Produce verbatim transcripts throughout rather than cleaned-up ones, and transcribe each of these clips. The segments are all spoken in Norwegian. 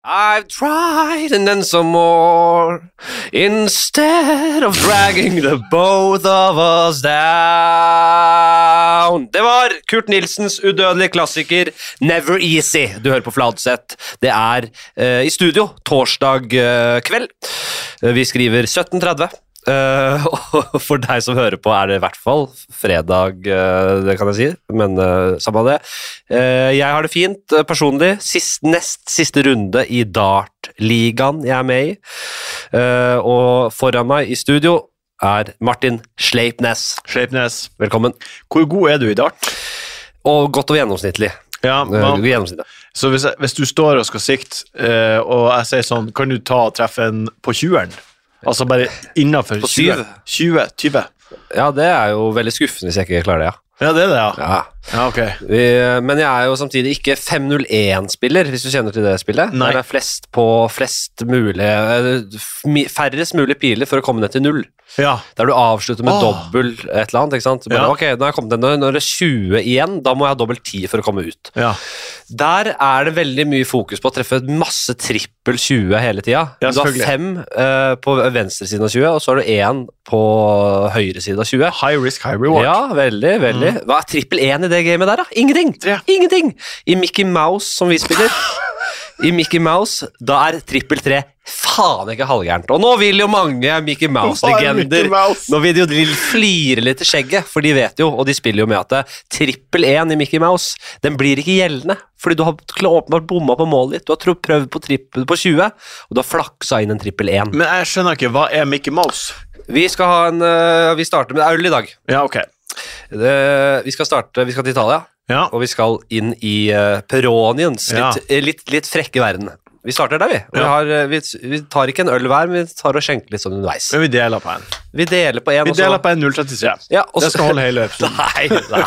I've tried and then some more instead of dragging the both of us down. Det var Kurt Nilsens udødelige klassiker Never Easy. Du hører på Fladseth. Det er uh, i studio torsdag uh, kveld. Uh, vi skriver sytten tretti. Uh, og for deg som hører på er det i hvert fall fredag, uh, det kan jeg si, men uh, samme av det. Uh, jeg har det fint uh, personlig. Sist, nest siste runde i Dart-ligaen jeg er med i. Uh, og foran meg i studio er Martin Sleipnes. Sleipnes. Velkommen. Hvor god er du i Dart? Og godt og gjennomsnittlig. Ja, uh, gjennomsnittlig. Så hvis, jeg, hvis du står og skal sikte, uh, og jeg sier sånn, kan du ta treffe en på tjueren? Altså bare innenfor på syv? tjue, tjue. Ja, det er jo veldig skuffende hvis jeg ikke klarer det, ja. Ja, det er det, ja. Ja, ja ok. Vi, men jeg er jo samtidig ikke fem null én-spiller, hvis du kjenner til det spillet. Nei. Der er flest på flest mulige, færrest mulig piler for å komme ned til null. Ja. Der du avslutter med Åh. dobbel et eller annet, ikke sant? Bare, Ja. ok, nå har jeg kommet ned, når det er tjue igjen, da må jeg ha dobbel ti for å komme ut. Ja. Der er det veldig mye fokus på å treffe masse trippel tjue hele tida. Ja, du har selvfølgelig. fem uh, på venstre siden av tjue, og så har du én på høyre side av tjue. High risk, high reward. Ja, veldig, veldig. Hva er trippel én i det gamet der da? Ingenting! Tre. Ingenting! I Mickey Mouse, som vi spiller, i Mickey Mouse, da er trippel tre faen ikke halvgærent. Og nå vil jo mange Mickey Mouse-legender, Mickey Mouse? nå vil de jo flire litt i skjegget, for de vet jo, og de spiller jo med at trippel én i Mickey Mouse, den blir ikke gjeldende, fordi du har åpenbart bomma på målet ditt, du har prøvd på, trippel, på tjue, og du har flaksa inn en trippel én. Men jeg skjønner ikke, hva er Mickey Mouse? Vi skal ha en, uh, vi starter med øl i dag. Ja, ok. Det, vi skal starte, vi skal til Italia. Ja. Og vi skal inn i uh, Peroniens Ja. litt, litt, litt frekke verden. Vi starter der, vi. Vi, Ja. har, uh, vi. Vi tar ikke en øl hver, men vi tar og skjenker litt sånn underveis. Men vi deler på en. Vi deler på en. Vi og så- deler på en null trettitre. Ja, og Det så- skal holde hele episoden. Nei, nei.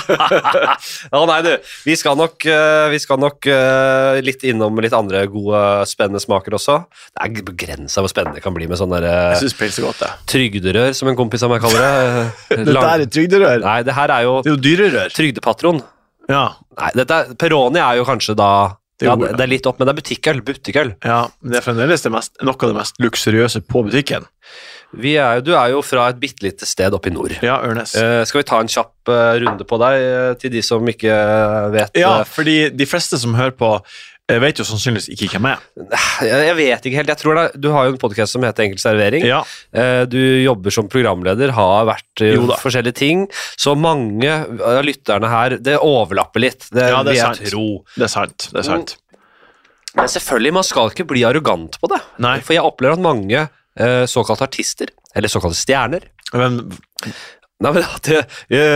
Å, nei, du. Vi skal nok, uh, vi skal nok uh, litt innom litt andre gode, spennende smaker også. Det er begrenset hvor spennende det kan bli med sånne der, Jeg uh, synes pils er godt, det. trygderør, som en kompis av meg kaller det. Det der er trygderør. Nei, det her er jo Det er jo dyrerør. trygdepatron. Ja. Nei, dette, Peroni er jo kanskje da Det er ja, jo- det, det er litt opp, men det er butikkøl, butikkøl. Ja, men det er fremdeles det mest, noe av det mest luksuriøse på butikken. Vi er, jo- du er jo fra et bittelite sted oppe i nord. Ja, Ørnes. Eh, skal vi ta en kjapp eh, runde på deg, eh, til de som ikke vet? Ja, eh, fordi de fleste som hører på, eh, vet jo sannsynligvis ikke hvem jeg er. jeg, jeg vet ikke helt, jeg tror det, du har jo en podcast som heter Enkel Servering. Ja, Eh, du jobber som programleder, har vært eh, Jo da. forskjellige ting, så mange av lytterne her, det overlapper litt, det, Ja, det er vil jeg sant. tro. det er sant. Det er sant. Men selvfølgelig, man skal ikke bli arrogant på det. Nei. For jeg opplever at mange eh, såkalte artister, eller såkalte stjerner, Men nei, men at det,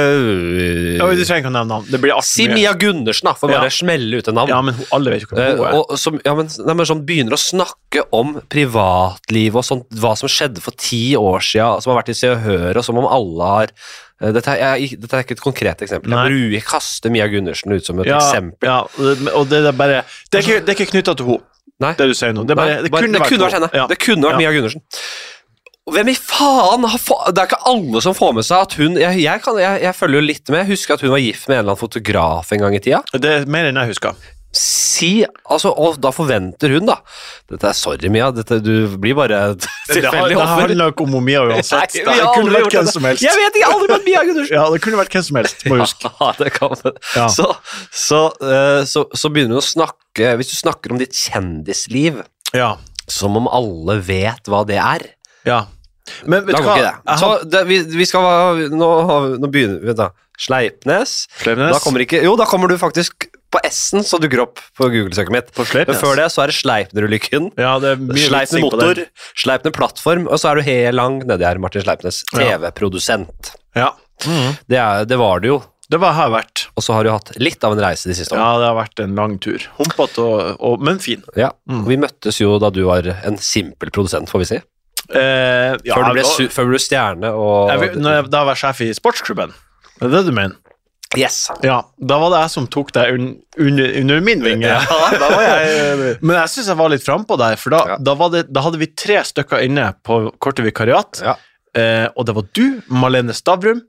øh, ja, du trenger ikke å nevne navn. Det blir alltid Si Mia Gundersen da, for bare Ja. smelle ut en navn. Ja, men hun- alle vet jo hva Eh, hun er. og som, ja, men, nei, men sånn begynner å snakke om privatliv og sånt, hva som skjedde for ti år siden, som har vært i Se og Hør, og som om alle har eh, dette, er, jeg, dette er ikke et konkret eksempel. Nei. Jeg bruker kaster Mia Gundersen ut som et ja, eksempel. ja, og det, og det er bare Det er ikke, det er ikke knyttet til henne, Nei. det du sier nå. Det, er bare, Nei, det, bare- kunne, det vært kunne vært henne. Ja. Det kunne vært Ja. Mia Gundersen. Og hvem i faen har få, Det er ikke alle som får med seg at hun Jeg, jeg, kan, jeg, jeg følger jo litt med. Jeg husker at hun var gift med en eller annen fotograf en gang i tida. Det er mer enn jeg husker. Si, altså, Og da forventer hun, da. Dette er sorry, Mia. Dette, du blir bare et Det, har- tilfeldig det offer. handler ikke om Mia uansett. Nei, Det, vi har kunne aldri vært gjort hvem det. som helst. Jeg vet ikke, aldri møtt Mia Gundersen! Ja, det kunne vært hvem som helst, må du huske. Ja, det kan man. Ja. Så, så, eh, så, så begynner hun å snakke Hvis du snakker om ditt kjendisliv Ja, som om alle vet hva det er, ja. Men vet da du går hva? ikke det. Jeg Så har- det, vi, vi skal ha- nå, har vi- nå begynner vi da. Sleipnes. Sleipnes. Da kommer ikke Jo, da kommer du faktisk på S-en, så dukker opp på Google-søket mitt. På Sleipnes. Men før det så er det Sleipner-ulykken. Ja, det er mye Sleipner vitsing på motor, den. Sleipner plattform, og så er du helt lang nedi her, Martin Sleipnes, Ja. T V-produsent. Ja. Det, er, det var det jo, Det var her vært. og så har du hatt litt av en reise de siste årene. Ja, det har vært en lang tur. Humpet og, og men fin. Ja. Vi møttes jo da du var en simpel produsent, får vi si. Eh, ja, Før du ble, og- su før du ble stjerne og jeg, vil- når jeg da var sjef i sportsklubben. Det er det du mener? Yes. Ja, da var det jeg som tok deg un, under, under min vinge. Ja, da var jeg Men jeg synes jeg var litt frempå der, for da, Ja. da, var det, da hadde vi tre stykker inne på korte vikariat, Ja. eh, og det var du, Malene Stavrum,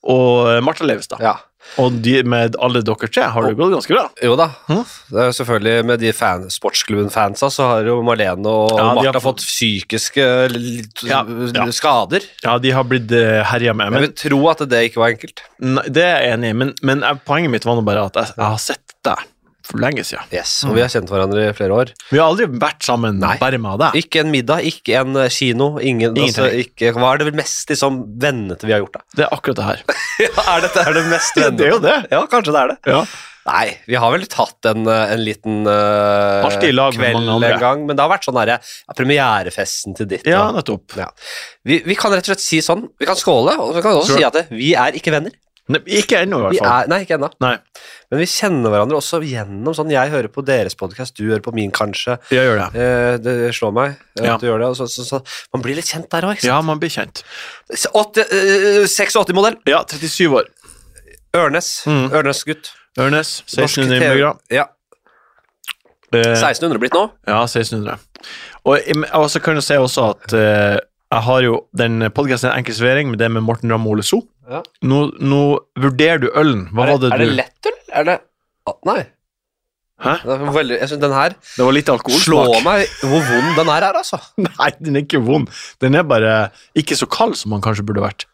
og Martha Leivestad. Ja. Og de, med alle dere tre har det gått ganske bra. Jo da, hm? det er selvfølgelig med de fan, sportsklubben-fansa, så har jo Marlene og ja, Martha har fått psykiske ja, ja. skader. Ja, de har blitt uh, herja med. Men jeg vil tro at det ikke var enkelt. Nei, det er jeg enig i, men, men poenget mitt var nå bare at jeg, jeg har sett deg for lenge siden. Yes, og vi har kjent hverandre i flere år. Vi har aldri vært sammen. Nei. Bare med deg. Ikke en middag, ikke en kino, ingen, altså, ikke, hva er det vel mest liksom, vennete vi har gjort da? Det er akkurat det her. Ja, er dette er det mest vennete? Det er jo det. Ja, kanskje det er det. Ja. Nei, vi har vel tatt en, en liten uh, kveld en gang, men det har vært sånn der, ja, premierefesten til ditt. Ja, nettopp. Ja. Vi, vi kan rett og slett si sånn, vi kan skåle, og vi kan også sure. si at det, vi er ikke venner. Ne, ikke ennå i hvert fall. Er, nei, ikke ennå. Nei. Men vi kjenner hverandre også gjennom sånn, jeg hører på deres podcast, du hører på min kanskje. Jeg gjør det. Eh, det slår meg ja. at du gjør det. Så, så, så, man blir litt kjent der også, ikke sant? Ja, man blir kjent. seksogåtti-modell. Ja, trettisju år. Ørnes. Mm. Ørnes-gutt. Ørnes, seksten hundre innbyggere. Ja. Eh, seksten hundre blitt nå? Ja, seksten hundre. Og jeg kan jo si også at uh, jeg har jo den podcasten Enkel servering, med det med Morten Ramm og Ole So. Ja. Nå, nå vurderer du ølen. Hva er det, var det er du... det lettøl? Er det... Ah, nei. Hæ? Det er veldig... Jeg synes den her... Det var litt alkoholsmak. Slå meg hvor vond den her er, altså. Nei, den er ikke vond. Den er bare ikke så kald som man kanskje burde vært.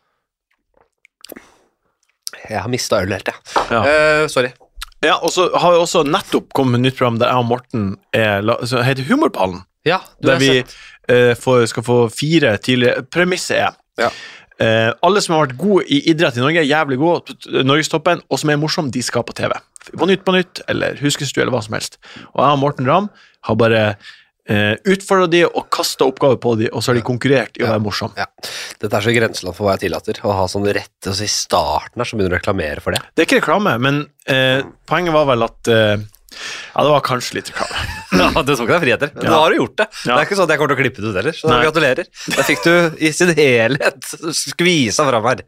Jeg har mistet øl helt, ja. ja. Uh, sorry. Ja, og så har vi også nettopp kommet med et nytt program der jeg og Morten er, så heter Humorpallen. Ja, du der vi uh, får, skal få fire tidligere... Premisset er... Ja. Uh, alle som har vært gode i idrett i Norge, jævlig gode, Norgestoppen, og som er morsom, de skal på T V. På Nytt på Nytt, eller Huskestue, eller hva som helst. Og jeg og Morten Ramm har bare uh, utfordret de og kastet oppgaver på de, og så har de konkurrert i å være morsom. Ja. Dette er så grenseland for hva jeg tillater, å ha sånn rett, altså i starten her, så begynner du å reklamere for det. Det er ikke reklame, men uh, poenget var vel at... Uh, Ja, det var kanskje litt reklame. Ja, du tok deg friheter. Men ja. Nå har du gjort det. Ja. Det er ikke sånn at jeg kommer til å klippe det ut heller, så Nei. gratulerer. Da fikk du i sin helhet skvisa fram her.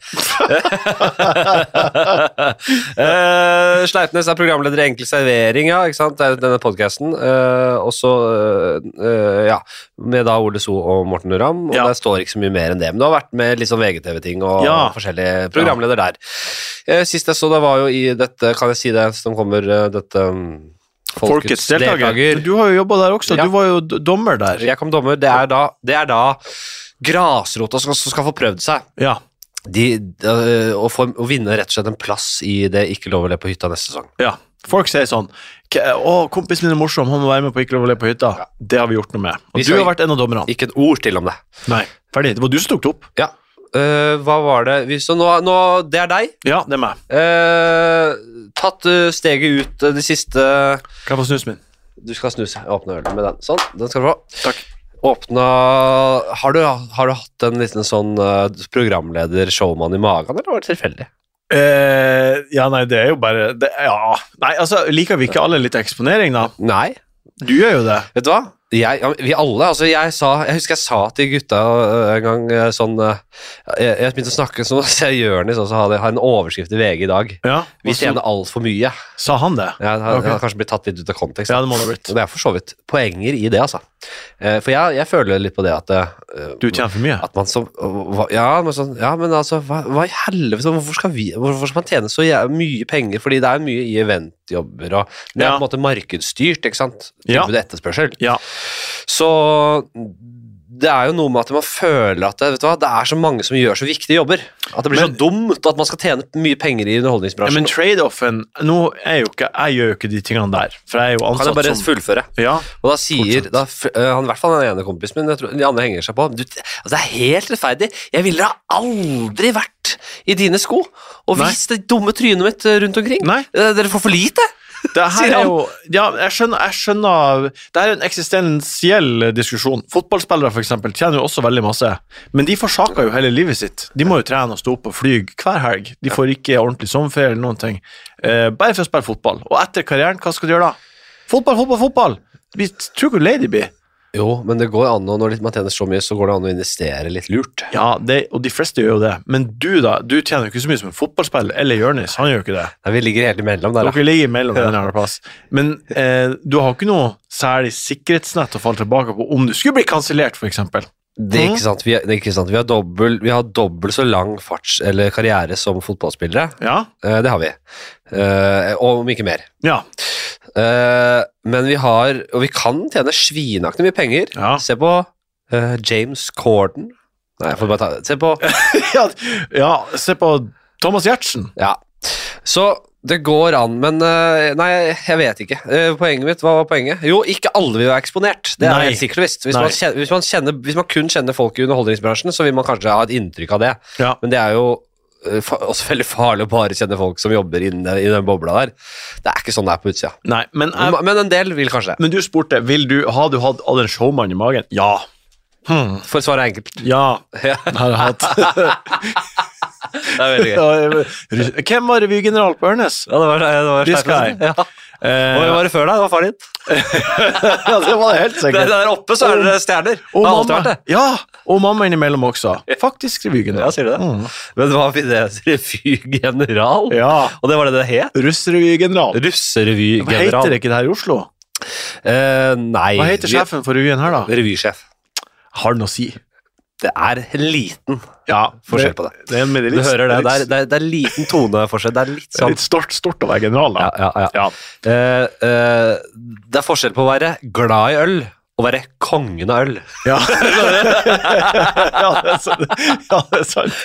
uh, Sleipnes er programleder i Enkel servering, ja, ikke sant? Det er denne podcasten. Uh, og så, uh, ja, med da Ole So og Morten Ramm, og ja. Der står ikke så mye mer enn det. Men du har vært med litt sånn V G T V-ting og ja. forskjellige programleder der. Uh, sist jeg så det var jo i dette, kan jeg si det, som kommer uh, dette... Folkets, Folkets deltaker. deltaker. Du har jo jobbet der også, ja. Du var jo dommer der. Jeg kom dommer, det er da, det er da grasrota som skal, skal få prøvd seg. Ja. De, de, å, få, å vinne rett og slett en plass i det Ikke lov å le på hytta neste sesong. Ja, folk sier sånn, å, kompisen min er morsom, han må være med på Ikke lov å le på hytta. Ja. Det har vi gjort noe med. Og vi du har vært en av dommerne. Ikke et ord til om det. Nei, ferdig. Det var du som tok det opp. Ja. Uh, hva var det? Så nå, nå, det er deg. Ja, det er meg. Uh, tatt uh, steget ut uh, de siste... Kan jeg få snusen min? Du skal snuse. Åpne ølen med den. Sånn, den skal du få. Takk. Åpna... Har du, har du hatt en liten sånn uh, programleder-showman i magen, eller var det tilfeldig? Uh, ja, nei, det er jo bare... Det, ja, nei, altså, liker vi ikke alle litt eksponering da? Nei. Du gjør jo det. Vet du hva? Jeg, vi alle, altså jeg sa, jeg husker jeg sa til gutta en gang sånn, jeg, jeg begynte å snakke sånn, så jeg Jørnis også har, har en overskrift i V G i dag. Ja, vi tjener alt for mye. Sa han det? Ja, han okay. har kanskje blitt tatt litt ut av kontekst. Ja, det må det ha blitt. Og det er for så vidt poenger i det, altså. For jeg, jeg føler litt på det at... Du tjener for mye? At man så, ja, men, sånn, ja, men altså, hva, hva i helvete, hvorfor skal, vi, hvorfor skal man tjene så mye penger? Fordi det er mye i eventjobber, og det er ja. på en måte markedsstyrt, ikke sant? Tilbud og etterspørsel. Ja. Så det er jo noe med at man føler at det, vet du hva, det er så mange som gjør så viktige jobber. At det blir men, så dumt at man skal tjene mye penger i underholdningsbransjen. Men trade-offen, nå er jo ikke, jeg gjør jo ikke de tingene der. For jeg er jo ansatt som... Kan jeg bare som, fullføre? Ja. Og da sier, da, han, i hvert fall den ene kompisen min, jeg tror de andre henger seg på, du, altså det er helt rettferdig. Jeg ville ha aldri vært i dine sko og vist det dumme trynet mitt rundt omkring. Nei. Dere får for lite. Det her er jo, ja, jeg skjønner, jeg skjønner, det er en eksistensiell diskusjon. Fotballspillere for eksempel tjener jo også veldig masse, men de forsaker jo hele livet sitt. De må jo trene og stå opp og flyg hver helg. De får ikke ordentlig sommerferie eller noen ting. Eh, bare for å spille fotball. Og etter karrieren, hva skal de gjøre da? Fotball, fotball, fotball! Vi tror ikke lei de blir. Jo, men det går an, og når man tjener så mye, så går det an å investere litt lurt. Ja, det, og de fleste gjør jo det. Men du da, du tjener jo ikke så mye som en fotballspiller, eller Jørnis, han gjør jo ikke det. Nei, vi ligger helt imellom der da. Dere ligger imellom ja. Den andre plass. Men eh, du har ikke noe særlig sikkerhetsnett å falle tilbake på om du skulle bli kansellert, for eksempel. Det er ikke sant, vi, er, det er ikke sant. Vi har dobbelt, vi har dobbelt så lang farts, eller karriere som fotballspillere. Ja. Eh, det har vi. Eh, om ikke mer. Ja. Eh, men vi har, og vi kan tjene svinaktig mye penger. Ja. Se på eh, James Corden. Nei, jeg får bare ta det. Se på... ja, ja, se på Thomas Giertsen. Ja. Så... Det går an, men uh, nei, jeg vet ikke. Uh, poenget mitt, hva var poenget? Jo, ikke alle vil være eksponert. Det er Nei. helt sikkert visst. Hvis man, kjenner, hvis, man kjenner, hvis man kun kjenner folk i underholdningsbransjen, så vil man kanskje ha et inntrykk av det. Ja. Men det er jo uh, fa også veldig farlig å bare kjenne folk som jobber inne i den bobla der. Det er ikke sånn det er på utsida. Nei, men, jeg, Men, men en del vil kanskje. men du spurte, vil du, har du hatt all en showmann i magen? Ja. Hmm. For svaret er enkelt. Ja, Ja. har jeg hatt. Det er veldig gøy. Hvem var revygeneral på Ørnes? Ja, det var, det var This guy. Ja. Eh, Og hvem var det før deg? Det var far din. ja, det var det helt Der, sikkert. der oppe så er det stjerner. Og Det har alltid mamma, vært det. ja, og mamma innimellom også. Faktisk revygeneral. Ja, sier du det? Mm. Men hva vil det? Revygeneral? Ja, Og det var det det het? russrevygeneral. Hva Russerevygeneral. heter det ikke det her i Oslo? Eh, nei. Hva heter sjefen for revyen her da? Revysjef. Har noe å si. Det er en liten Ja, forskjell på det. det er, men det er Du litt, hører det. litt, Det er, det er, det er liten toneforskjell. Det er litt det er sånn litt stort, stort å være general da. Ja, ja, ja. Ja. Eh, eh, det er forskjell på å være glad i øl og være kongen av øl. Ja. ja, det er sant. Ja, det er sant.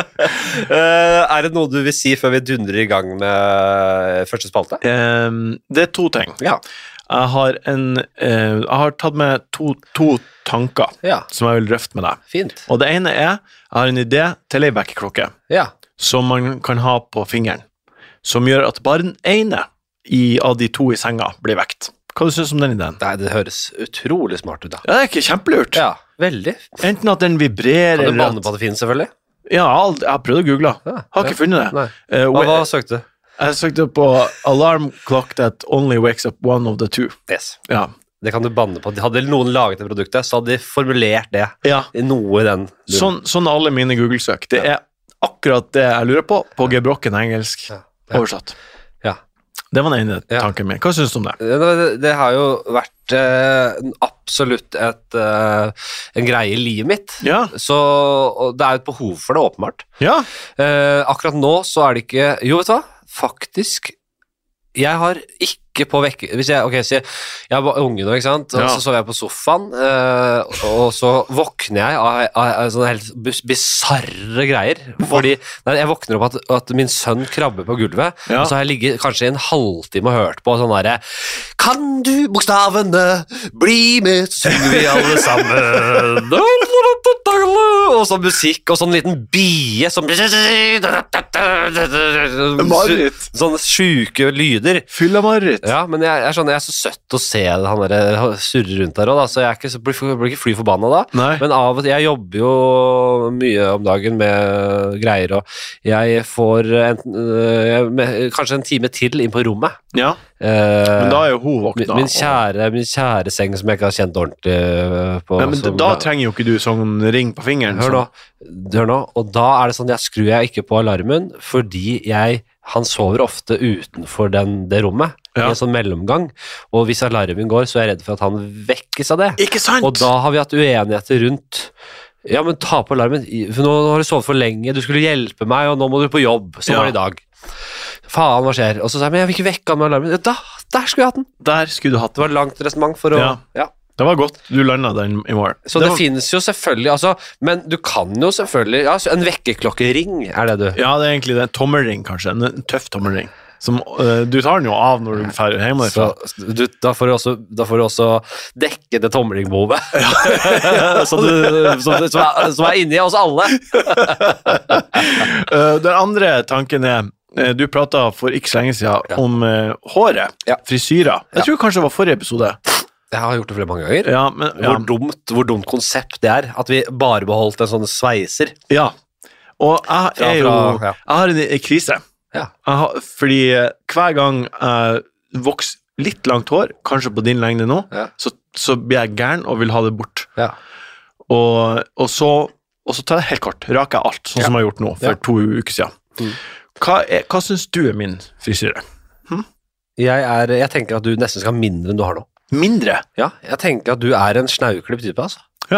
Eh, er det noe du vil si før vi dundrer i gang med første spalte? Ehm, det er to ting. Ja. Jeg har, en, eh, jeg har tatt med to, to tanker Ja, som jeg vil drøfte med deg. fint. Og det ene er, jeg har en idé til en vekkerklokke Ja. som man kan ha på fingeren, som gjør at bare den ene i, av de to i senga blir vekt. Hva synes du om den ideen? Nei, det høres utrolig smart ut da. Ja, det er ikke kjempelurt. Ja, veldig. Enten at den vibrerer... Kan du eller banne at- på at det finnes selvfølgelig? Ja, alt- jeg har prøvd å google. Ja, Har ikke funnet det. Nei. Eh, Hva, we- hva søkte du? Jeg søkte på alarm clock that only wakes up one of the two. Yes. Ja. Det kan du banne på. Hadde noen laget det produktet, så hadde de formulert det Ja. i noe i den. Sånn, sånn er alle mine Google-søk. Det er akkurat det jeg lurer på, på gebrokken engelsk Ja. Ja. oversatt. Ja. Det var den ene Ja. tanken min. Hva synes du om det? Det, det, det har jo vært eh, absolutt et, eh, en greie i livet mitt. Ja. Så og det er jo et behov for det, åpenbart. Ja. Eh, akkurat nå så er det ikke Jo, vet du hva? Faktisk Jeg har ikke på vekke Hvis jeg, ok, så jeg, jeg var unge nå, ikke sant? Og Ja. så sov jeg på sofaen, eh, og så våkner jeg av, av, av sånne helt bis- bisarre greier. Fordi nei, jeg våkner opp at, at min sønn krabber på gulvet, Ja. og så har jeg ligget kanskje i en halvtime og hørt på sånn derre Kan du bokstavene, bli med, så synger vi alle sammen. Og sånn musikk, og sånn liten bie som Marit. Sånne sjuke lyder. Fylla-Marit. Ja, men jeg, jeg, skjønner, jeg er så søtt å se han der surre rundt der også, da, så jeg er ikke, så blir, blir ikke fly forbanna da. Nei. Men av og til, jeg jobber jo mye om dagen med greier, og jeg får en, øh, med, kanskje en time til inn på rommet. Ja. Eh, Men da er jo hun min, våkna. min, kjære, min kjære seng som jeg ikke har kjent ordentlig øh, på. Nei, men som, da trenger jo ikke du sånn ring på fingeren. Hør nå, sånn. hør nå, og da er det sånn, jeg skrur jeg ikke på alarmen, fordi jeg, han sover ofte utenfor den, det rommet, Ja. i en sånn mellomgang, og hvis alarmen går, så er jeg redd for at han vekkes av det. Ikke sant? Og da har vi hatt uenigheter rundt, ja, men ta på alarmen, for nå har du sovet for lenge, du skulle hjelpe meg, og nå må du på jobb, sånn Ja. var det i dag. Faen, hva skjer? Og så sa jeg, men jeg vil ikke vekke han med alarmen. Da, der skulle jeg hatt den. Der skulle du hatt Det var et langt resonnement for å, Ja. ja. Det var godt. Du landet den i mål. Så det, var, finnes jo selvfølgelig, altså, men du kan jo selvfølgelig, ja, så en vekkerklokkering er det du. Ja, det er egentlig det. En tommelring, kanskje. En, en tøff tommelring. Som, øh, du tar den jo av når du er ferdig hjemmefra. Så du, da, får du også, da får du også dekke det tommelringbehovet. så du, som, som, er, som er inni oss alle. Uh, den andre tanken er uh, du pratet for ikke så lenge siden Ja. om uh, håret, Ja. frisyrer. Jeg Ja. tror kanskje det var forrige episode. Jeg har gjort det flere mange ganger. Ja, men, ja, Hvor, dumt, hvor dumt konsept det er, at vi bare beholdt en sånn sveiser. ja. Og jeg Fra- er jo fra- ja. Jeg har en, en krise. Ja. Jeg har, fordi uh, hver gang jeg vokser litt langt hår, kanskje på din lengde nå, Ja. så, så blir jeg gæren og vil ha det bort. Ja. Og, og, så, og så tar jeg helt kort, raker jeg alt, sånn Ja. som jeg har gjort nå, for Ja. to uker siden. Mm. Hva, er, hva synes du er min frisyre? Jeg, er, jeg tenker at du nesten skal ha mindre enn du har nå. Mindre? Ja, jeg tenker at du er en snauklipp type, altså. Ja.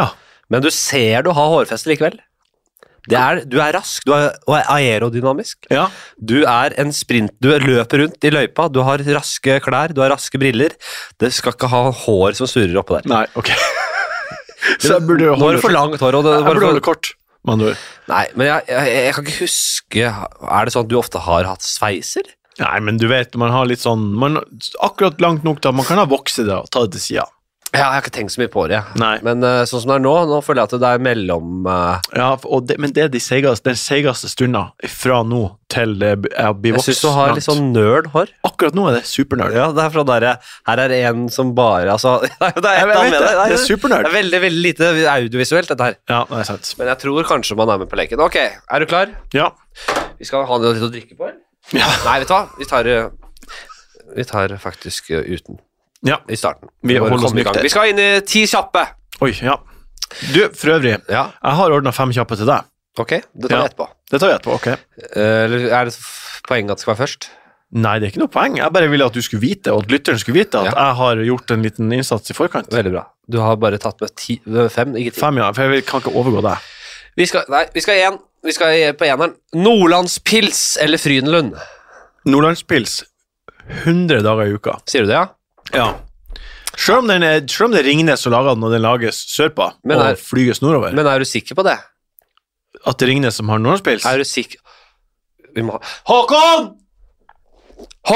Men du ser du har hårfeste likevel. Det er, du er rask, du er, og er aerodynamisk. Ja. Du er en sprint, du løper rundt i løypa, du har raske klær, du har raske briller. Det skal ikke ha hår som surrer oppå der. Nei, ok. Så jeg burde jo Nå er det for langt hår. Og det, jeg burde for... holde kort, man du. Nei, men jeg, jeg, jeg kan ikke huske, er det sånn at du ofte har hatt sveiser? Nei, men du vet, man har litt sånn, man, akkurat langt nok da, man kan ha vokse det og ta det til siden. Ja, jeg har ikke tenkt så mye på det. Nei. Men uh, sånn som det er nå, nå føler jeg at det er mellom... Uh... Ja, og det, men det er de seigeste, den seigeste stunden fra nå til det jeg blir vokst. Jeg synes du har litt sånn nerd-hår. Akkurat nå er det supernerd. Ja, det er fra der jeg, her er det en som bare, altså... det er, det er, jeg vet det, det, det er supernerd. Det er veldig, veldig lite audiovisuelt, dette her. Ja, det er sant. Men jeg tror kanskje man er med på leken. Ok, er du klar? Ja. Vi skal ha litt å drikke på, eller? Ja. Nei, vet du hva? Vi tar, vi tar faktisk uten. Ja. I starten. Vi, vi, holder oss nykter. vi skal inn i ti kjappe. Oi, ja. Du, for øvrig, ja. jeg har ordnet fem kjappe til deg. Ok, det tar ja. vi etterpå. Det tar vi etterpå, ok. Eller er det poenget at det skal være først? Nei, det er ikke noe poeng. Jeg bare ville at du skulle vite, og at lytteren skulle vite at ja. jeg har gjort en liten innsats i forkant. Veldig bra. Du har bare tatt med ti, fem, ikke ti. Fem, ja, for jeg kan ikke overgå deg. Vi skal, nei, vi skal igjen. Vi skal på eneren. Nordlandspils eller Frydenlund? Nordlandspils. hundre dager i uka. Sier du det, ja? Ja. Selv om, den er, selv om det er Ringnes som lager den, og den lages sørpå, og er, flyges nordover. Men er du sikker på det? At det er Ringnes som har Nordlandspils? Er du sikker? Vi må ha... Håkon! Hå...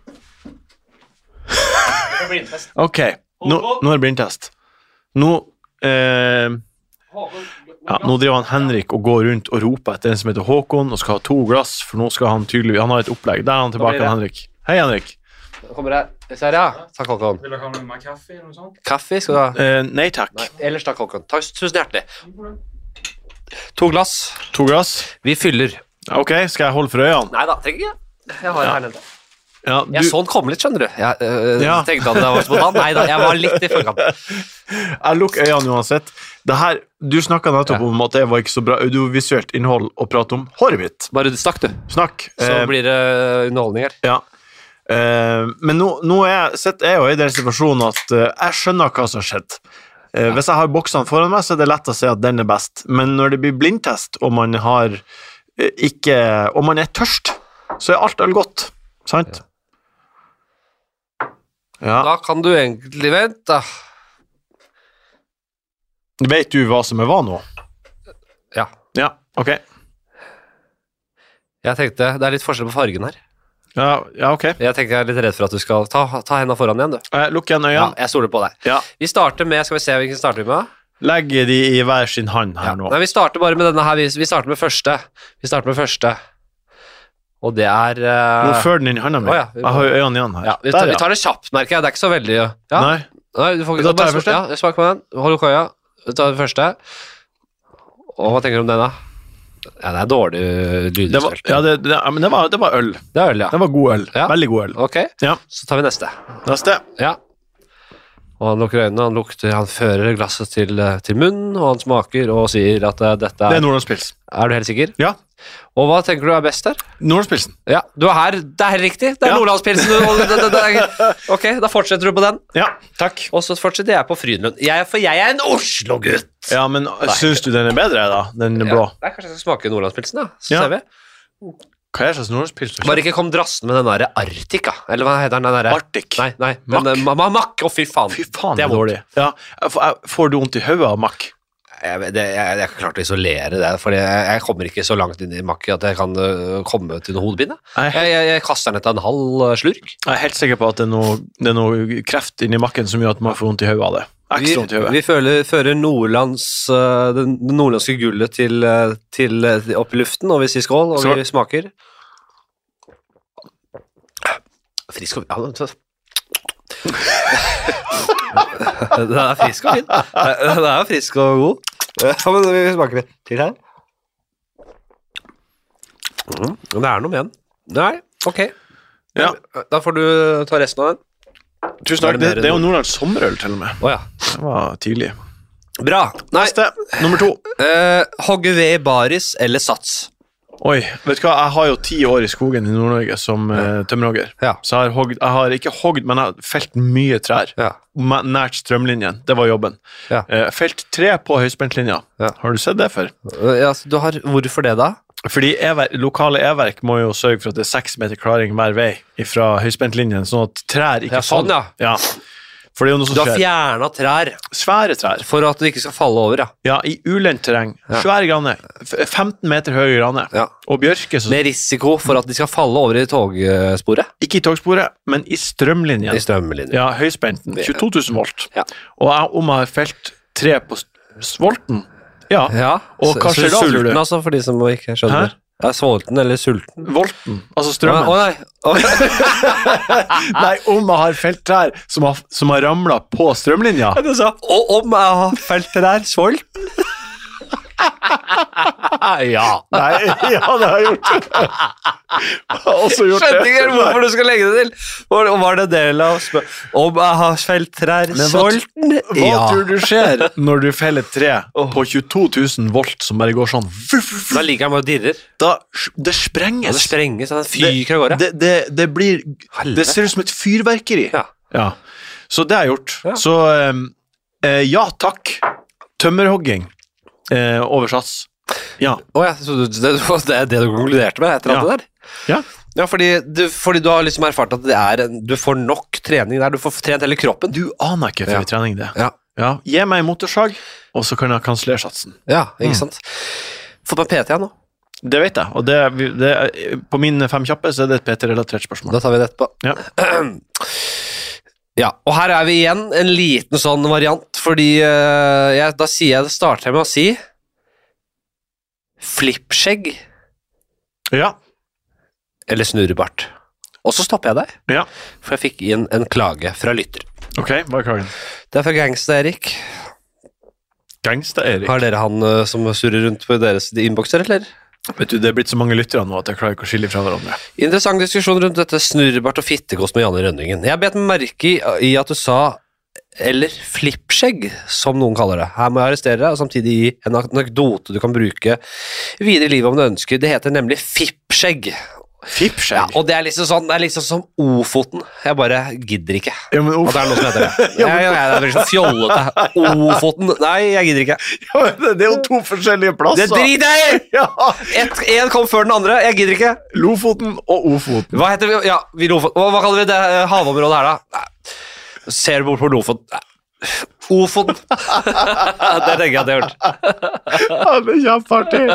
Ok, nå, nå er det blindtest. Nå, eh, ja, nå driver han Henrik og går rundt og roper etter en som heter Håkon, og skal ha to glass, for nå skal han tydelig, han har et opplegg. Der er han tilbake, han Henrik. Hei, Henrik. Kommer her. Ser jeg, ja. Takk, Håkon. Vil dere ha med meg kaffe eller noe sånt? Kaffe skal du ha? Eh, nei, takk. Nei, ellers takk, Håkon. Takk, tusen hjertelig. To glass. To glass. Vi fyller. Ok, skal jeg holde for øynene? Neida, trenger ikke. Jeg har det her nede. Ja, du... Jeg så den komme litt, skjønner du. Jeg øh, ja. tenkte at det var spontan. Neida, jeg var litt i forkant. Jeg lukker øynene uansett. Det her, du snakket nettopp ja. om at det var ikke så bra audiovisuelt innhold å prate om håret mitt. Bare du snakk, du. Snakk. Så eh, blir det underholdning her. Ja. Uh, men nå, nå er jeg, sitter jeg jo i den situasjonen at uh, jeg skjønner hva som har skjedd. Uh, hvis jeg har boksene foran meg, så er det lett å se at den er best. Men når det blir blindtest, og man har uh, ikke og man er tørst, så er alt øl godt. Sant? Ja. Da kan du egentlig vente. Vet du hva som er hva nå? Ja. Ja, ok. Jeg tenkte, det er litt forskjell på fargen her. Ja, ja, ok. Jeg tenker jeg er litt redd for at du skal ta, ta hendene foran igjen, du. Uh, lukk igjen øynene. Ja, jeg stoler på deg. Ja. Vi starter med, skal vi se hvilken starter vi med? Legg de i hver sin hand her Ja. nå. Nei, vi starter bare med denne her, vi, vi starter med første. Vi starter med første. Og det er... Uh... Nå fører den inn i hånda mi. Å, ja, vi må- Jeg har jo øynene igjen her. Ja, vi, tar, Der, vi tar det kjapt, merker jeg. Det er ikke så veldig... Ja. Nei. Nei, du får ikke... Da tar jeg bare- første. Ja, smak på den. Hold køya. Vi tar det første. Og hva tenker du om den da? Ja, det er dårlig Det var, lydutspilt. ja, det, det, ja, men det var, det var øl. Det er øl, ja. Det var god øl. Ja. Veldig god øl. Ok, Ja. så tar vi neste. Neste. Ja. Og han lukker øynene, han lukter, han fører glasset til, eh, til munnen, og han smaker og sier at eh, dette Det er... er Nordlandspils. Er du helt sikker? Ja. Og hva tenker du er best der? Nordlandspilsen. Ja, du er her, det er helt riktig. Det er Ja. Nordlandspilsen. du- og det- det- det er- Ok, da fortsetter du på den. Ja, takk. Og så fortsetter jeg på Frydenlund. Jeg, for jeg er en Oslo-gutt. Ja, men syns du den er bedre, da? Den blå? Ja, kanskje jeg skal smake Nordlandspilsen, da. Så Ja. ser vi. Hva er det slags Nordlandspils du Bare ikke kom drassen med den der Arctic, da. Eller hva heter den der? Arctic. Nei, nei. Mack. Den, ma, ma, Mack. Å, fy faen. Fy faen, Det det er er dårlig. Ja, jeg får, jeg, får du vondt i hodet av makk? Jeg, vet- det, jeg, jeg har ikke klart å isolere det, for jeg, jeg kommer ikke så langt inn i Mack at jeg kan øh, komme til noe hodepine. Nei. Jeg, jeg, jeg kaster den etter en halv øh, slurk. Jeg er helt sikker på at det er noe, det er noe kreft inni makken som gjør at man får vondt i hodet av det. Vi, Ekstra vondt i hodet. vi føler, fører Nordlands, øh, den, det nordlandske gullet til, øh, til, øh, opp i luften, og vi sier skål, og Skål. vi smaker. Frisk og... Ja, men så- Den er frisk og fin. Den er frisk og god. Ja, men vi smaker litt til her. Mm, det er noe med den. Nei, ok. Ja. Da får du ta resten av den. Tusen takk. Det, det er jo Nordlands sommerøl, til og med. Åja. Det var tidlig. Bra. Nei, Neste. Nummer to. uh, hogge ved i baris eller sats? Oi, vet du hva, jeg har jo ti år i skogen i Nord-Norge som uh, tømmerhogger. Ja. Så jeg har, hogd, jeg har ikke hogd, men jeg har felt mye trær. Ja. Nært strømlinjen, det var jobben. Ja. Uh, felt tre på høyspentlinja. Ja. Har du sett det før? Ja, så du har, hvorfor det da? Fordi ever, lokale e-verk må jo sørge for at det er seks meter klaring hver vei fra høyspentlinjen, sånn at trær ikke Ja, sånn, faller. ja. Ja. For det er jo noe som Du har skjer. fjernet trær Svære trær. for at det ikke skal falle over, ja. Ja, i ulendt terreng. Ja. Svære graner. F- femten meter høye graner. Ja. Og bjørke, så, Med risiko for at de skal falle over i togsporet. ikke i togsporet, men i strømlinjen. I strømlinjen. Ja, høyspenten. tjueto tusen volt. Ja. Og jeg, om jeg har felt tre på s- s- volten, ja. Ja, Og så- hva så skjer da, tror sulten du? altså, for de som ikke skjønner. Hæ? Ja, sulten eller sulten. Volten, altså strømmen. Å, nei. Å, Nei, om jeg har felt trær som har, som har ramlet på strømlinja. du sa, og om jeg har felt det der svolt? ja. Nei, ja, det har jeg gjort. Jeg har også gjort det. Skjønte ikke helt hvorfor du skal legge det til. Var, var det del av spør om jeg har felt trær Men hva- sulten? Hva tror du skjer når du feller et tre på tjueto tusen volt som bare går sånn? Da ligger han bare og dirrer. Da, det Ja, sprenges. det sprenges, han fyker av gårde. Det, det, det blir Helvete. Det ser ut som et fyrverkeri. Ja. Ja. Så det har jeg gjort. Ja. Så um, eh, ja takk. Tømmerhogging eh, over sats. Ja. Å ja, så du- det, det er det du konkluderte med etter alt Ja. det der? Ja. Ja, fordi du, fordi du har liksom erfart at det er en, du får nok trening der, du får trent hele kroppen. Du aner ikke før Ja. i trening det. Ja, Ja. Gi meg en motorsag, og så kan jeg kansellere satsen. ja ikke Mm. sant. Fått meg P T nå. Det vet jeg, og det, det, på mine fem kjappe så er det et P T-relatert spørsmål. Da tar vi det etterpå. Ja. Ja, og her er vi igjen en liten sånn variant, fordi eh, jeg, da sier jeg, starter jeg med å si flippskjegg Ja. eller snurrebart. Og så stopper jeg der, Ja. for jeg fikk inn en klage fra lytter. Ok, hva er klagen? Det er fra Gangsta-Erik. Gangsta-Erik. Har dere han eh, som surrer rundt på deres innbokser, eller? Vet du, det er blitt så mange lyttere nå at jeg klarer ikke å skille fra hverandre. Interessant diskusjon rundt dette snurrebart og fittekost med Janne Rønningen. Jeg bet merke i, i at du sa eller flippskjegg, som noen kaller det. Her må jeg arrestere deg, og samtidig gi en anekdote du kan bruke videre i livet om du ønsker. Det heter nemlig fippskjegg. Fippskjegg? Ja, og det er liksom sånn, det er liksom som Ofoten. Jeg bare gidder ikke. Ja, men, At det er noe som heter det. Ja, ja, ja, det er liksom fjollete. Ofoten. Nei, jeg gidder ikke. ja, men det er jo to forskjellige Det plasser. driter jeg i! Ja. Et, en kom før den andre. Jeg gidder ikke. Lofoten og Ofoten. Hva heter vi? Ja, vi Lofoten. Hva, hva kaller vi det eh, havområdet her, da? Nei. Ser du bort på Lofoten? Nei. Ofoten. Det tenker jeg at jeg har gjort. Ja, det er kjempeartig.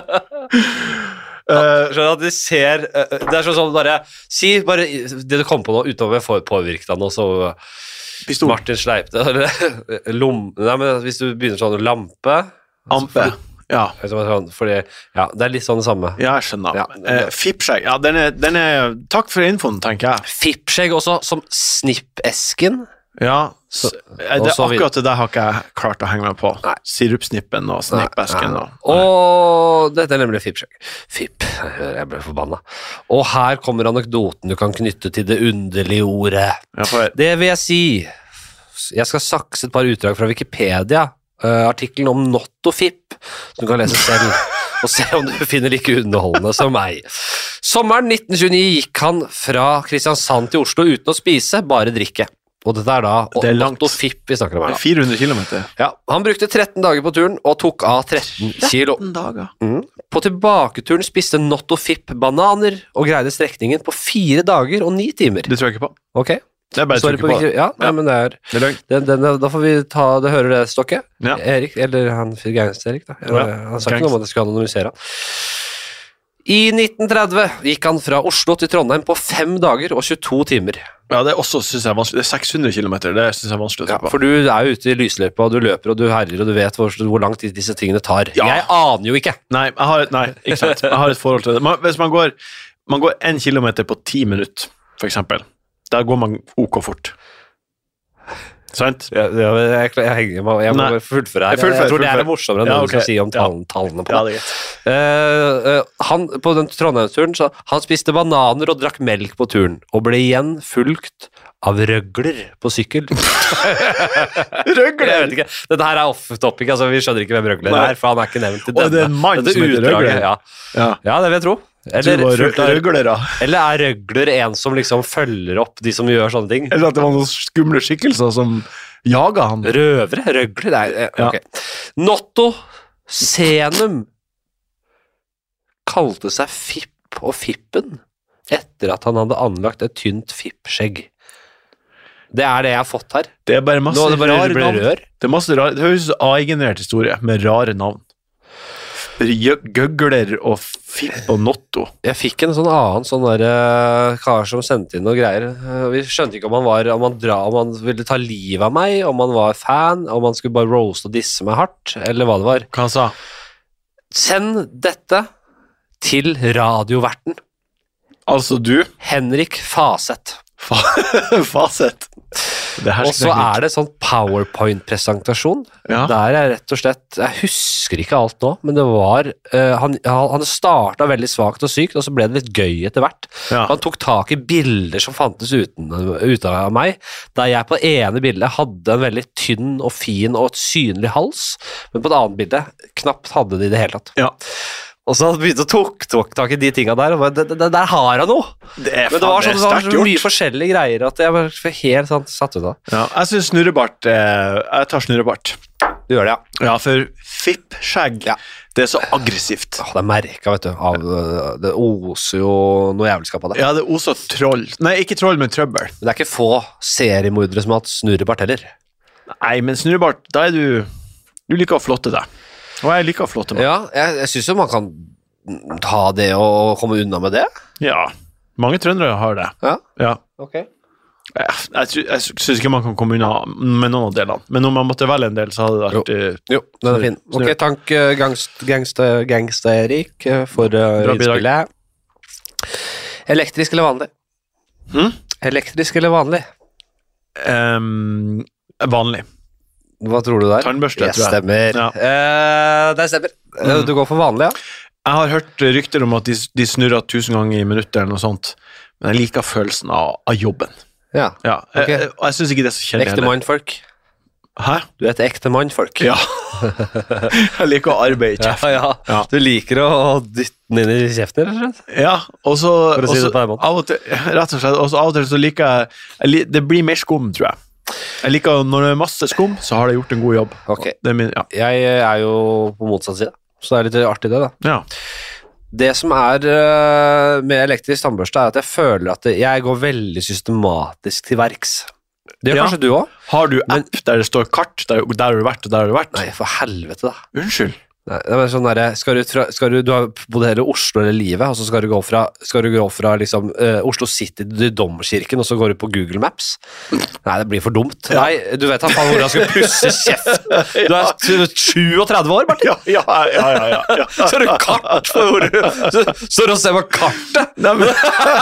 Uh, Skjønner at de ser eh, Det er sånn som bare si bare det du kom på nå, utover for påvirket av noe, så pistol. Martin Sleipte eller lom... Nei, men hvis du begynner sånn lampe Ampe. Ja. altså, sånn, fordi, ja, det er litt sånn det samme. Ja, jeg skjønner. Ja. Eh, Fippskjegg. Ja, den er, den er Takk for infoen, tenker jeg. Fippskjegg også, som snippesken. Ja, s- Så- eh, det, og så videre. akkurat det der har ikke jeg klart å henge meg på. Nei. Sirupsnippen og snippesken Nei, og nei. Og dette er nemlig fippskjegg. Fipp. Jeg ble forbanna. Og her kommer anekdoten du kan knytte til det underlige ordet. Ja, for, Det vil jeg si. Jeg skal sakse et par utdrag fra Wikipedia. Uh, artikkelen om Not og Fipp, som du kan lese selv, og se om du finner like underholdende som meg. Sommeren nitten tjueni gikk han fra Kristiansand til Oslo uten å spise, bare drikke. Og dette er da og Det er langt. Not og Fipp vi snakker om her da. fire hundre kilometer. Ja, han brukte tretten dager på turen og tok av tretten kilo. dager. Mm. På tilbaketuren spiste Not og Fipp bananer og greide strekningen på fire dager og ni timer. Det tror jeg ikke på. Ok? Det er bare å Står det trykke på på det. Wiki- Ja, nei, Ja. men det er... Det er løgn. Den, den, da får vi ta det, hører det, Stokke? Ja. Erik, eller han Gangster-Erik, da. Ja, Han sa ikke noe om at jeg skulle anonymisere han. I nitten tretti gikk han fra Oslo til Trondheim på fem dager og tjueto timer. Ja, det er også, synes jeg, vanskelig. Det er seks hundre kilometer. Det synes jeg er vanskelig å Ja, tro på. for du er jo ute i lysløypa, og du løper, og du herjer, og du vet hvor, hvor lang tid disse tingene tar. Ja. Jeg aner jo ikke. Nei, jeg har et, nei, ikke sant. Jeg har et forhold til det. Man, hvis man går, man går en kilometer på ti minutter, for eksempel, da går man ok fort. Sant? Jeg, jeg, jeg, jeg, henger meg- jeg må Nei. bare fullføre her. Jeg, Fullfør, jeg tror det er fullfør. det morsommere enn Ja, det ok. du skal si om Ja. tall, tallene på Ja, det. det er greit. Eh, eh, han, på den Trondheimsturen så han spiste bananer og drakk melk på turen, og ble igjen fulgt av røgler på sykkel. Jeg Røgler! vet ikke, dette her er off-topic, altså vi skjønner ikke hvem røgler Nei. er, for han er ikke nevnt i Og det er en mann dette som heter utdraget, Røgler. Ja. Ja. ja, det vil jeg tro. Eller, Du var fullt av- røglere. eller er røgler en som liksom følger opp de som gjør sånne ting? Eller at det var noen skumle skikkelser som jaget han. Røvere? Røgler? Nei, eh, Ja. ok. Notto Senum kalte seg Fipp og Fippen etter at han hadde anlagt et tynt Fipp-skjegg. Det er det jeg har fått her. Det er bare masse Nå er det bare rare det ble navn. rør. Det er masse rare, det høres ut som A I-generert historie med rare navn. Gjø- Gøgler og Fipp og Notto. Jeg fikk en sånn annen sånn der uh, kar som sendte inn noe greier. Eh, vi skjønte ikke om han var om han, dra, om han ville ta livet av meg, om han var fan, om han skulle bare roaste og disse meg hardt, eller hva det var. Hva han sa? Send dette til radioverten Altså du, Henrik Faseth. fa fasit. Det her Og så er det sånn PowerPoint-presentasjon. ja. Der er rett og slett Jeg husker ikke alt nå, men det var uh, Han, han starta veldig svakt og sykt, og så ble det litt gøy etter hvert. Ja. Han tok tak i bilder som fantes uten, ute av meg, der jeg på det ene bildet hadde en veldig tynn og fin og synlig hals, men på det andre bildet knapt hadde de det i det hele tatt. Ja. Og så begynte han å tok, tok tak i de tinga der, og bare, det, det, der har han noe! Det er, Men det var, faen, sånn, det det er var sterkt så gjort. mye forskjellige greier at jeg var helt sånn, satt ut av. Ja, jeg synes snurrebart eh, Jeg tar snurrebart. Du gjør det, ja. Ja, for Fipp-skjegg, Ja. det er så aggressivt. Åh, det er merka, vet du. Av, øh, det oser jo noe jævelskap av det. Ja, det er også troll. Nei, ikke troll, men trøbbel. Men det er ikke få seriemordere som har hatt snurrebart heller. Nei, men snurrebart, da er du Du liker å flotte deg. Og jeg liker å flotte meg. Ja, jeg, jeg syns jo man kan ta det og komme unna med det. Ja. Mange trøndere har det. Ja, Ja. ok. Jeg, jeg, sy- jeg syns ikke man kan komme unna med noen av delene, men om man måtte velge en del, så hadde det vært eh, Jo, den er fin. Snurr. Ok, takk uh, gangst, gangster, gangster-Erik uh, for uh, Bra bidrag. innspillet. Elektrisk eller vanlig? Hm? Elektrisk eller vanlig? ehm, vanlig. Hva tror du der? Tannbørste, Jeg tror jeg. stemmer. Ja. Eh, det stemmer. Eh, Mm. Du går for vanlig, ja? Jeg har hørt rykter om at de, de snurrer tusen ganger i minuttet eller noe sånt, men jeg liker følelsen av, av jobben. Ja. Ja, Ok. jeg, og jeg syns ikke det er så kjedelig. Ekte heller. mannfolk. Hæ? Du er et ekte mannfolk. Ja. Jeg liker å arbeide i Ja, kjeften. ja. Ja. Du liker å dytte den inn i kjeften, rett og slett? Ja, og så For å si og så det på den måten. av og til, rett og slett, og så av og til så liker jeg, jeg li- det blir mer skum, tror jeg. Jeg liker når det er masse skum, så har det gjort en god jobb. Ok. Det er min, ja. Jeg er jo på motsatt side, så det er litt artig det, da. Ja. Det som er øh, med elektrisk tannbørste, er at jeg føler at det, jeg går veldig systematisk til verks. Det gjør Ja. kanskje du òg? Har du Men- app der det står kart, der, der har du vært, og der har du vært? Nei, for helvete, da. Unnskyld. Nei, det er sånn der, skal du, fra, skal du, du har bodd hele Oslo hele livet, og så skal du gå fra, skal du gå fra liksom, øh, Oslo City til Domkirken, og så går du på Google Maps. Nei, det blir for dumt. Nei, du vet da faen hvor jeg skal pusse kjeften. Du er t- sjuogtredve år, Martin. Ja, ja, ja, ja, ja, ja. Så har du kart for hvor du så, står du og ser på kartet. Nei, men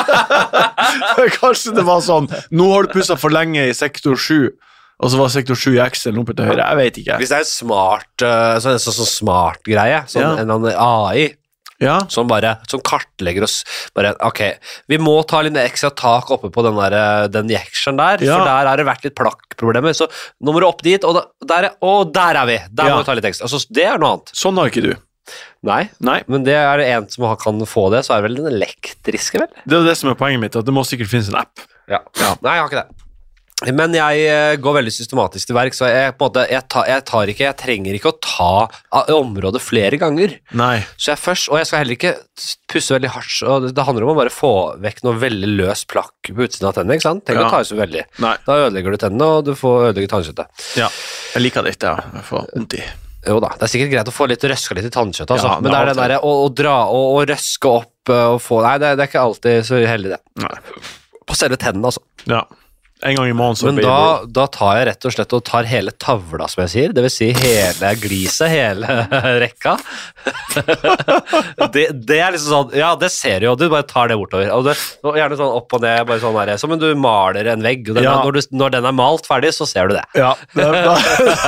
kanskje det var sånn, nå har du pusset for lenge i sektor sju, og så var sektor sju i Excel oppe til høyre, jeg vet ikke. Hvis det er en smart uh, sånn, sånn, sånn smart greie, sånn Ja. en eller annen A I, Ja, som bare som kartlegger oss bare, ok, vi må ta litt ekstra tak oppe på den, der, den jeksjen der, Ja. for der har det vært litt plakkproblemer, så nå må du opp dit, og, da, der, er, og der er vi, der Ja. må vi ta litt ekstra, altså, det er noe annet. sånn har ikke du. Nei, Nei, men det er det en som har- kan få det, så er det vel den elektriske, vel? det er det som er poenget mitt, at det må sikkert finnes en app. Ja. Nei, jeg har ikke det. Men jeg eh, går veldig systematisk til verk, så jeg, på en måte, jeg, tar, jeg tar ikke, jeg trenger ikke å ta ah, området flere ganger. Nei. Så jeg først, og jeg skal heller ikke pusse veldig hardt, og det, det handler om å bare få vekk noe veldig løs plakk på utsiden av tennene, ikke sant? Tenk Ja. å ta ut så veldig. Nei. Da ødelegger du tennene, og du får ødelegge tannkjøttet. Ja, jeg liker det ikke, jeg får vondt i. Jo da, det er sikkert greit å få litt røska litt i tannkjøttet, altså. Ja, Men det det er er det alltid. der å, å dra og, og røske opp eh, og få, nei, det, det er ikke alltid så heldig det. Nei. På selve tennene, altså. Ja, en gang i måneden så Men blir da, da tar jeg rett og slett og tar hele tavla, som jeg sier. Det vil si hele gliset, hele rekka. det, det er liksom sånn, ja, det ser du jo, du bare tar det bortover. Og det, og gjerne sånn opp og ned, bare sånn der, som om du maler en vegg. Og den, Ja. når, du, når den er malt ferdig, så ser du det. Ja, det er bra.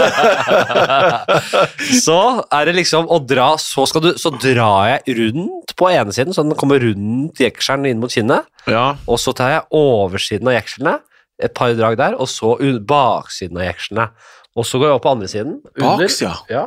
Så er det liksom å dra, så, skal du, så drar jeg rundt på ene siden, så den kommer rundt jekselen inn mot kinnet, Ja, og så tar jeg oversiden av jekslene, et par drag der, og så un- baksiden av jekslene. Og så går jeg opp på andre siden. under- baksida. Ja.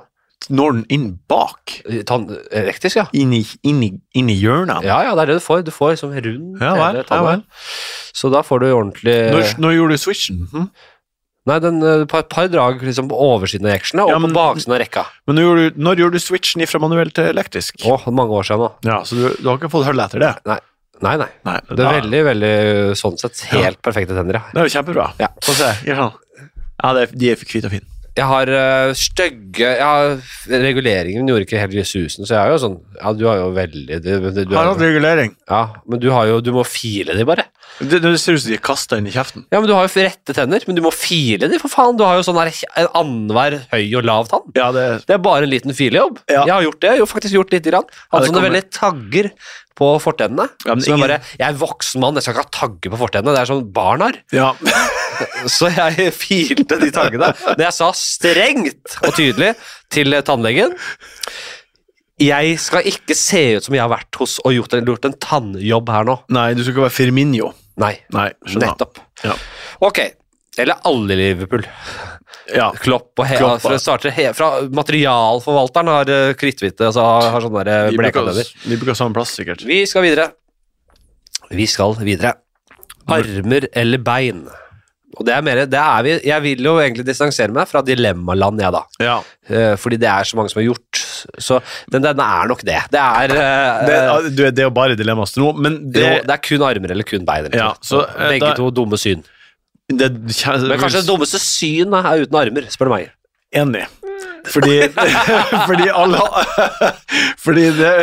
når den inn bak. Tann, elektrisk, ja. Inn i, inn i, inn i hjørnet. Ja, ja, det er det du får. Du får som rund Ja, vel, hele tanna. ja, vel. Så da får du ordentlig... Når, når gjorde du switchen? Hm? Nei, den et par, par drag liksom på oversiden av jeksjene og Ja, men- på baksiden av rekka. Men når gjorde, du, når gjorde du switchen fra manuell til elektrisk? Åh, mange år siden nå. Ja, så du, du har ikke fått hølle etter det? Nei, nei. nei. Nei, Det er da- veldig, veldig sånn sett helt perfekte tenner, ja. Det er jo kjempebra. Ja. Få se, gjør sånn. Ja, det er, de er for hvite og fine. Jeg har uh, stygge ja, reguleringen gjorde ikke helt i susen, så jeg har jo sånn Ja, du har jo veldig du, du, du Har har, hatt regulering. Ja, men du har jo Du må file de bare. Det, det ser ut som de er kastet inn i kjeften. Ja, men du har jo rette tenner, men du må file de, for faen. Du har jo sånn der en annenhver høy og lav tann. Ja, det er... Det er bare en liten filejobb. Ja. Jeg har gjort det. Jeg har jo faktisk gjort lite grann. Ja, Hadde det sånne kommer. veldig tagger på fortennene. Ja, men så jeg ingen- bare Jeg er voksen mann, jeg skal ikke ha tagger på fortennene. Det er sånn barn har. Ja. Så jeg filte de taggene. Når jeg sa strengt og tydelig til tannlegen Jeg skal ikke se ut som jeg har vært hos og gjort en, gjort en tannjobb her nå. Nei, du skal ikke være Firmino. Nei, Nei, skjønner. nettopp. Ja. Ok, eller alle i Liverpool. Ja. Klopp og he Klopp, fra, ja. starter he fra materialforvalteren har uh, kritthvite, altså har, har sånne der De bruker, blekantenner. de bruker samme plass, sikkert. Vi skal videre. Vi skal videre. Armer eller bein? Og det er mer, det er vi, jeg vil jo egentlig distansere meg fra dilemmaland, jeg da. Ja. Eh, fordi det er så mange som har gjort. Så den, den er nok det. Det er, eh, Det, er- du, det er jo bare dilemmas nå, men det, det, det er kun armer eller kun bein. Eller Ja, noe. så, eh, Begge da- to dumme syn. det, Men kanskje det dummeste syn er uten armer, spør du meg. Enig. Fordi Fordi alle Fordi det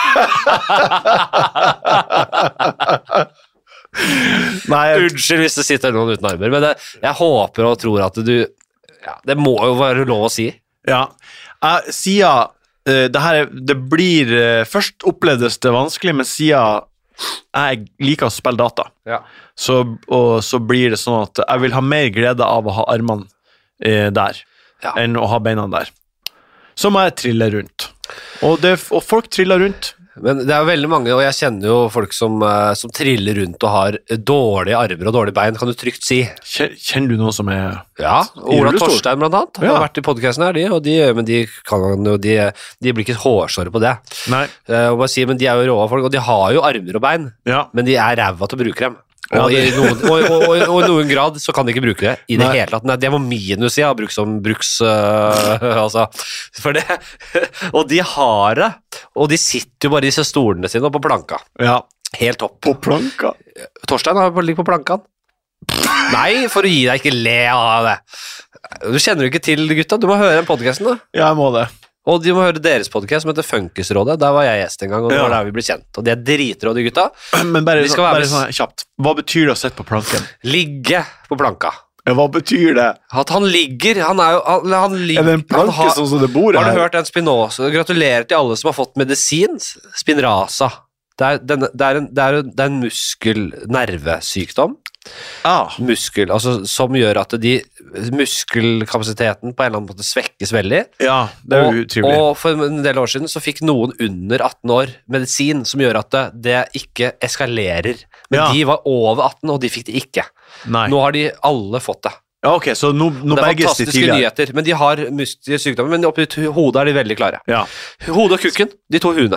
Nei, jeg, Unnskyld hvis det sitter noen uten armer, men det, jeg håper og tror at du ja, det må jo være lov å si. ja. Jeg, siden eh, det her er- det blir eh, Først opplevdes det vanskelig, men siden jeg liker å spille data, Ja. så, og så blir det sånn at jeg vil ha mer glede av å ha armene eh, der Ja. enn å ha beina der. Så må jeg trille rundt. Og, det, og folk triller rundt. Men det er jo veldig mange, og jeg kjenner jo folk som, eh, som triller rundt og har dårlige armer og dårlige bein, kan du trygt si. Kjen- Kjenner du noen som er Ja, I Ola rullestol? Torstein blant annet, han Ja. har vært i podcasten her, de, og de, men de, kan, jo- de, de blir ikke hårsåre på det. Nei. Eh, og, bare si, men de er jo råa folk, og de har jo armer og bein, Ja. men de er ræva til å bruke dem. Ja, Og, i det- noen, og, og, og, og i noen grad så kan de ikke bruke det i det Nei. hele tatt. Nei, det må minus jeg har brukt som bruks... øh, altså, for det, og de har det, og de sitter jo bare i disse stolene sine og på planka. ja. Helt topp. På planka. Torstein har ligger på plankan. Nei, for å gi deg ikke le av det. Du kjenner jo ikke til gutta, du må høre den podcasten da. Ja, jeg må det. Og de må høre deres podcast som heter Funkisrådet. Der var jeg gjest en gang, og det var Ja. der vi ble kjent. Og de er dritråd, de gutta. Men bare, De skal sånn, være bare med- sånn kjapt. Hva betyr det å sitte på planken? Ligge på planka. Ja, hva betyr det? At han ligger, han er jo han, han ligger, Er det en planke han har- sånn som det bordet Har du her? hørt en Spinoza? Gratulerer til alle som har fått medisin. Spinraza. Det er, denne, det er en, det er en, det er en muskel-nervesykdom. Ah, Muskel, altså som gjør at de, muskelkapasiteten på en eller annen måte svekkes veldig. ja, det er og, jo utrivelig. og for en del år siden så fikk noen under atten år medisin som gjør at det, det ikke eskalerer. Men Ja. de var over atten, og de fikk det ikke. Nei. Nå har de alle fått det. Ja, ok, så nå, nå Det er berges de fantastiske tidligere. nyheter, men de har muskelsykdommer, men oppi hodet er de veldig klare. Ja. Hodet og kukken, de to huene.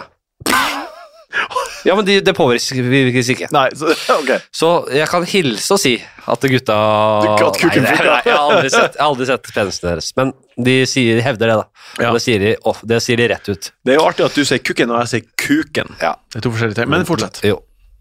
Ja, men de, det påvirkes ikke. Nei, så, ok. Så jeg kan hilse og si at gutta Du- at kukken Nei, funker. nei, jeg har aldri sett, jeg har aldri sett penisen deres, men de, sier, de hevder det, da. Ja. Og det sier, de, off- det sier de rett ut. Det er jo artig at du sier kukken og jeg sier kuken. Ja. Det er to forskjellige ting, men fortsett. Jo.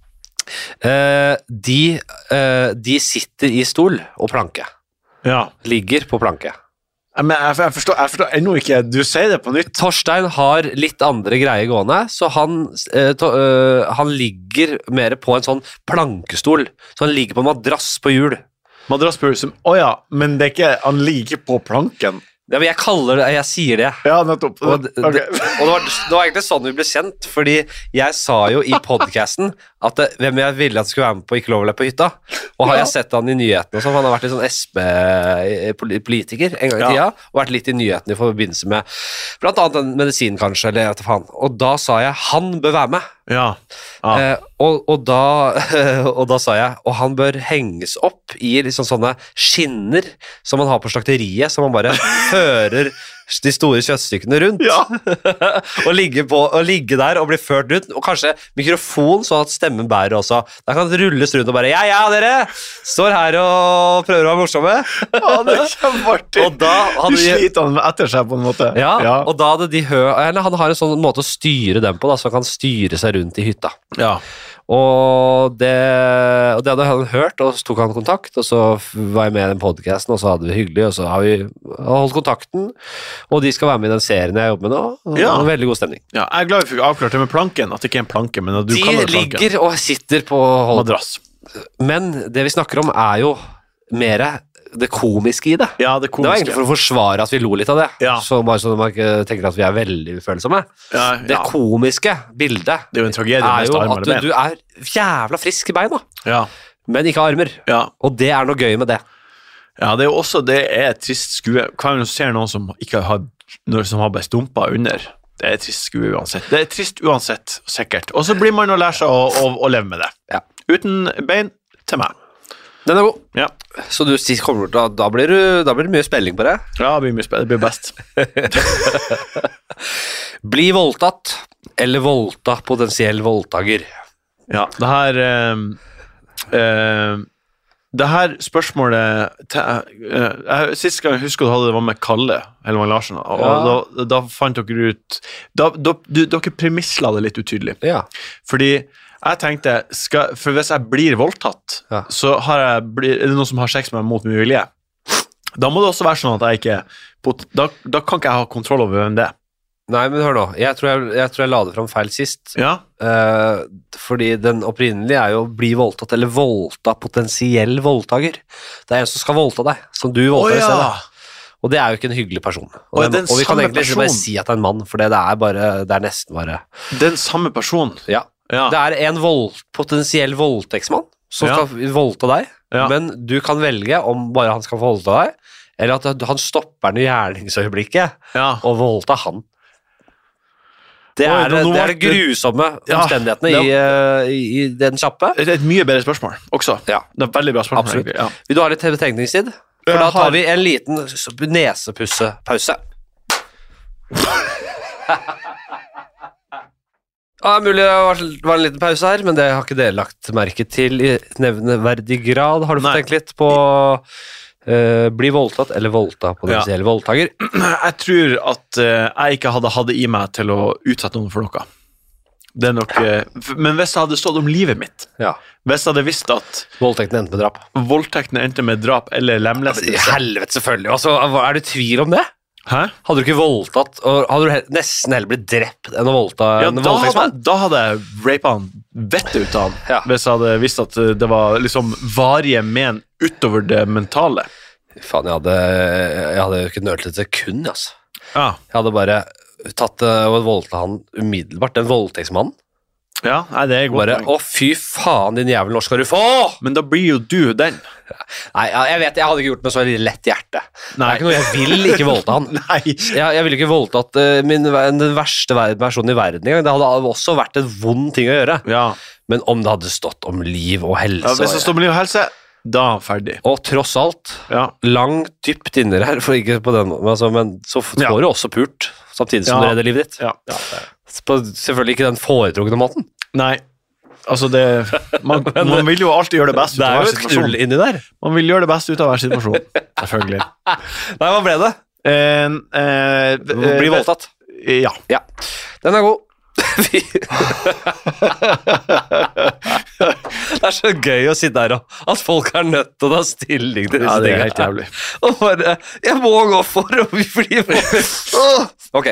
Eh, de, eh, de sitter i stol og planke. Ja. Ligger på planke. Men jeg, jeg, forstår, jeg forstår ennå ikke, du sier det på nytt. Torstein har litt andre greier gående, så han, eh, to, eh, han ligger mer på en sånn plankestol. Så han ligger på en madrass på hjul. Madrassbur som, åja, men det er ikke, han ligger på planken. Ja, men jeg kaller det, jeg sier det. Ja, nettopp. Og, det, Ok. det, og det, var, det var egentlig sånn vi ble kjent, fordi jeg sa jo i podcasten at det, hvem jeg ville at skulle være med på Ikke lov å le på hytta. Og har Ja. jeg sett han i nyhetene og sånn, han har vært litt sånn S P-politiker en gang i Ja. tida, og vært litt i nyhetene i forbindelse med blant annet en medisin kanskje, eller jeg vet ikke faen. Og da sa jeg, han bør være med. Ja. Ja. Eh, og, og, da, og da sa jeg, og han bør henges opp i liksom sånne skinner som man har på slakteriet, som man bare fører de store kjøttstykkene rundt. Ja. og, ligge på, og ligge der og bli ført rundt, og kanskje mikrofon sånn at stemmen bærer også. Da kan det rulles rundt og bare, ja, ja, dere, står her og prøver å være morsomme. Ja, det er kjempeartig. Og da hadde du sliter han etter seg på en måte. Ja, ja, og da hadde de hø... Eller han har en sånn måte å styre dem på, da, så han kan styre seg rundt i hytta. Ja. Og det, og det hadde han hørt, og så tok han kontakt, og så var jeg med i den podcasten, og så hadde vi hyggelig, og så har vi holdt kontakten, og de skal være med i den serien jeg jobber med nå, og ja. veldig god stemning. Ja, jeg er glad vi fikk avklart det med planken, at det ikke er en planke, men at du de kaller det planken. De ligger og sitter på hold... madrass. Men det vi snakker om er jo mer det komiske i det. Ja, det komiske. Det var egentlig for å forsvare at vi lo litt av det, ja. så bare så man ikke tenker at vi er veldig ufølsomme. Ja, ja. Det komiske bildet det er jo en tragedie er jo at du, ben. du er jævla frisk i beina, ja. men ikke armer. Ja. Og det er noe gøy med det. Ja, det er jo også, det er et trist skue. Hva er det når du ser noen som ikke har, noen som har bare stumpa under? Det er et trist skue uansett. Det er trist uansett, sikkert. Og så blir man å lære seg å, å, å leve med det. Ja. Uten bein til meg. Den er god. Ja. Så du kommer til, da, blir du, da blir det mye spilling på det. Ja, det blir mye spilling. Det blir best. Bli voldtatt, eller voldta potensiell voldtager. Ja, det her eh, eh, det her spørsmålet til, eh, jeg, sist gang jeg husker du hadde det var med Kalle Hellemann Larsen, og ja. da, da fant dere ut da, da, du, dere premissla det litt utydelig. Ja. Fordi jeg tenkte, skal, for hvis jeg blir voldtatt, ja. så har jeg, blir, er det noen som har sex med meg mot min vilje. Da må det også være sånn at jeg ikke, da, da kan ikke jeg ha kontroll over hvem det er. Nei, men hør nå, jeg tror jeg, jeg, tror jeg la det frem feil sist. Ja. Uh, fordi den opprinnelige er jo å bli voldtatt, eller voldta potensiell voldtager. Det er en som skal voldta deg, som du voldtar oh, i stedet. ja. Og det er jo ikke en hyggelig person. Og, og, den, og vi kan egentlig ikke bare si at det er en mann, for det er, bare, det er nesten bare... Den samme person? Ja. Ja. Det er en vold, potensiell voldtektsmann som ja. skal voldta deg, ja. men du kan velge om bare han skal voldta deg, eller at han stopper den i gjerningsøyeblikket ja. og voldta han. Det er, Oi, det, er det grusomme ja, omstendighetene det, i, i, i den kjappe. Det er et mye bedre spørsmål også. Ja. Det er veldig bra spørsmål. Absolutt. Ja. Vil du ha litt betenkningstid? For da tar vi en liten nesepussepause. Ja, mulig det var en liten pause her, men det har ikke dere lagt merke til i nevneverdig grad. Har du fått tenkt litt på uh, bli voldtatt eller voldta potensiell ja. voldtager? Jeg tror at uh, jeg ikke hadde hatt det i meg til å utsette noen for noe. Det er nok, uh, men hvis jeg hadde stått om livet mitt, ja. hvis jeg hadde visst at voldtekten endte med drap, voldtekten endte med drap eller lemlestelse. I helvete, selvfølgelig. Altså, er du tvil om det? Hæ? Hadde du ikke voldtatt, og hadde du nesten heller blitt drept enn å voldta ja, en da voldtektsmann? Hadde, da hadde jeg rapet han vettet ut av han, ja. hvis jeg hadde visst at det var liksom varige men utover det mentale. Faen, jeg hadde, jeg hadde jo ikke nølt et sekund, altså. Ja. Jeg hadde bare tatt og voldta han umiddelbart, den voldtektsmannen. Ja, nei, det er godt. Bare, å fy faen, din jævel, når skal du få? Men da blir jo du den. Nei, jeg vet, jeg hadde ikke gjort med så lett hjerte. Nei. Det er ikke noe, jeg vil ikke voldta han. Nei. Jeg, jeg ville ikke voldtatt uh, min, den verste personen i verden engang. Det hadde også vært en vond ting å gjøre. Ja. Men om det hadde stått om liv og helse... Ja, hvis det står om liv og helse, da er ferdig. Og tross alt, ja. langt dypt inni her, for ikke på den, altså, men så får ja. du også pult, samtidig som ja. du redder livet ditt. Ja. Ja. På selvfølgelig ikke den foretrukne måten. Nei, altså det man, man vil jo alltid gjøre det best ut av hver situasjon. Det er jo et knull inni der. Man vil gjøre det best ut av hver situasjon, selvfølgelig. Nei, hva ble det? Eh, eh, Bli voldtatt. Ja. Ja. Den er god. Det er så gøy å sitte her og at folk er nødt til å ta stilling til disse ja, det er tingene. helt jævlig. Og bare, jeg må gå for å bli voldtatt. Ok.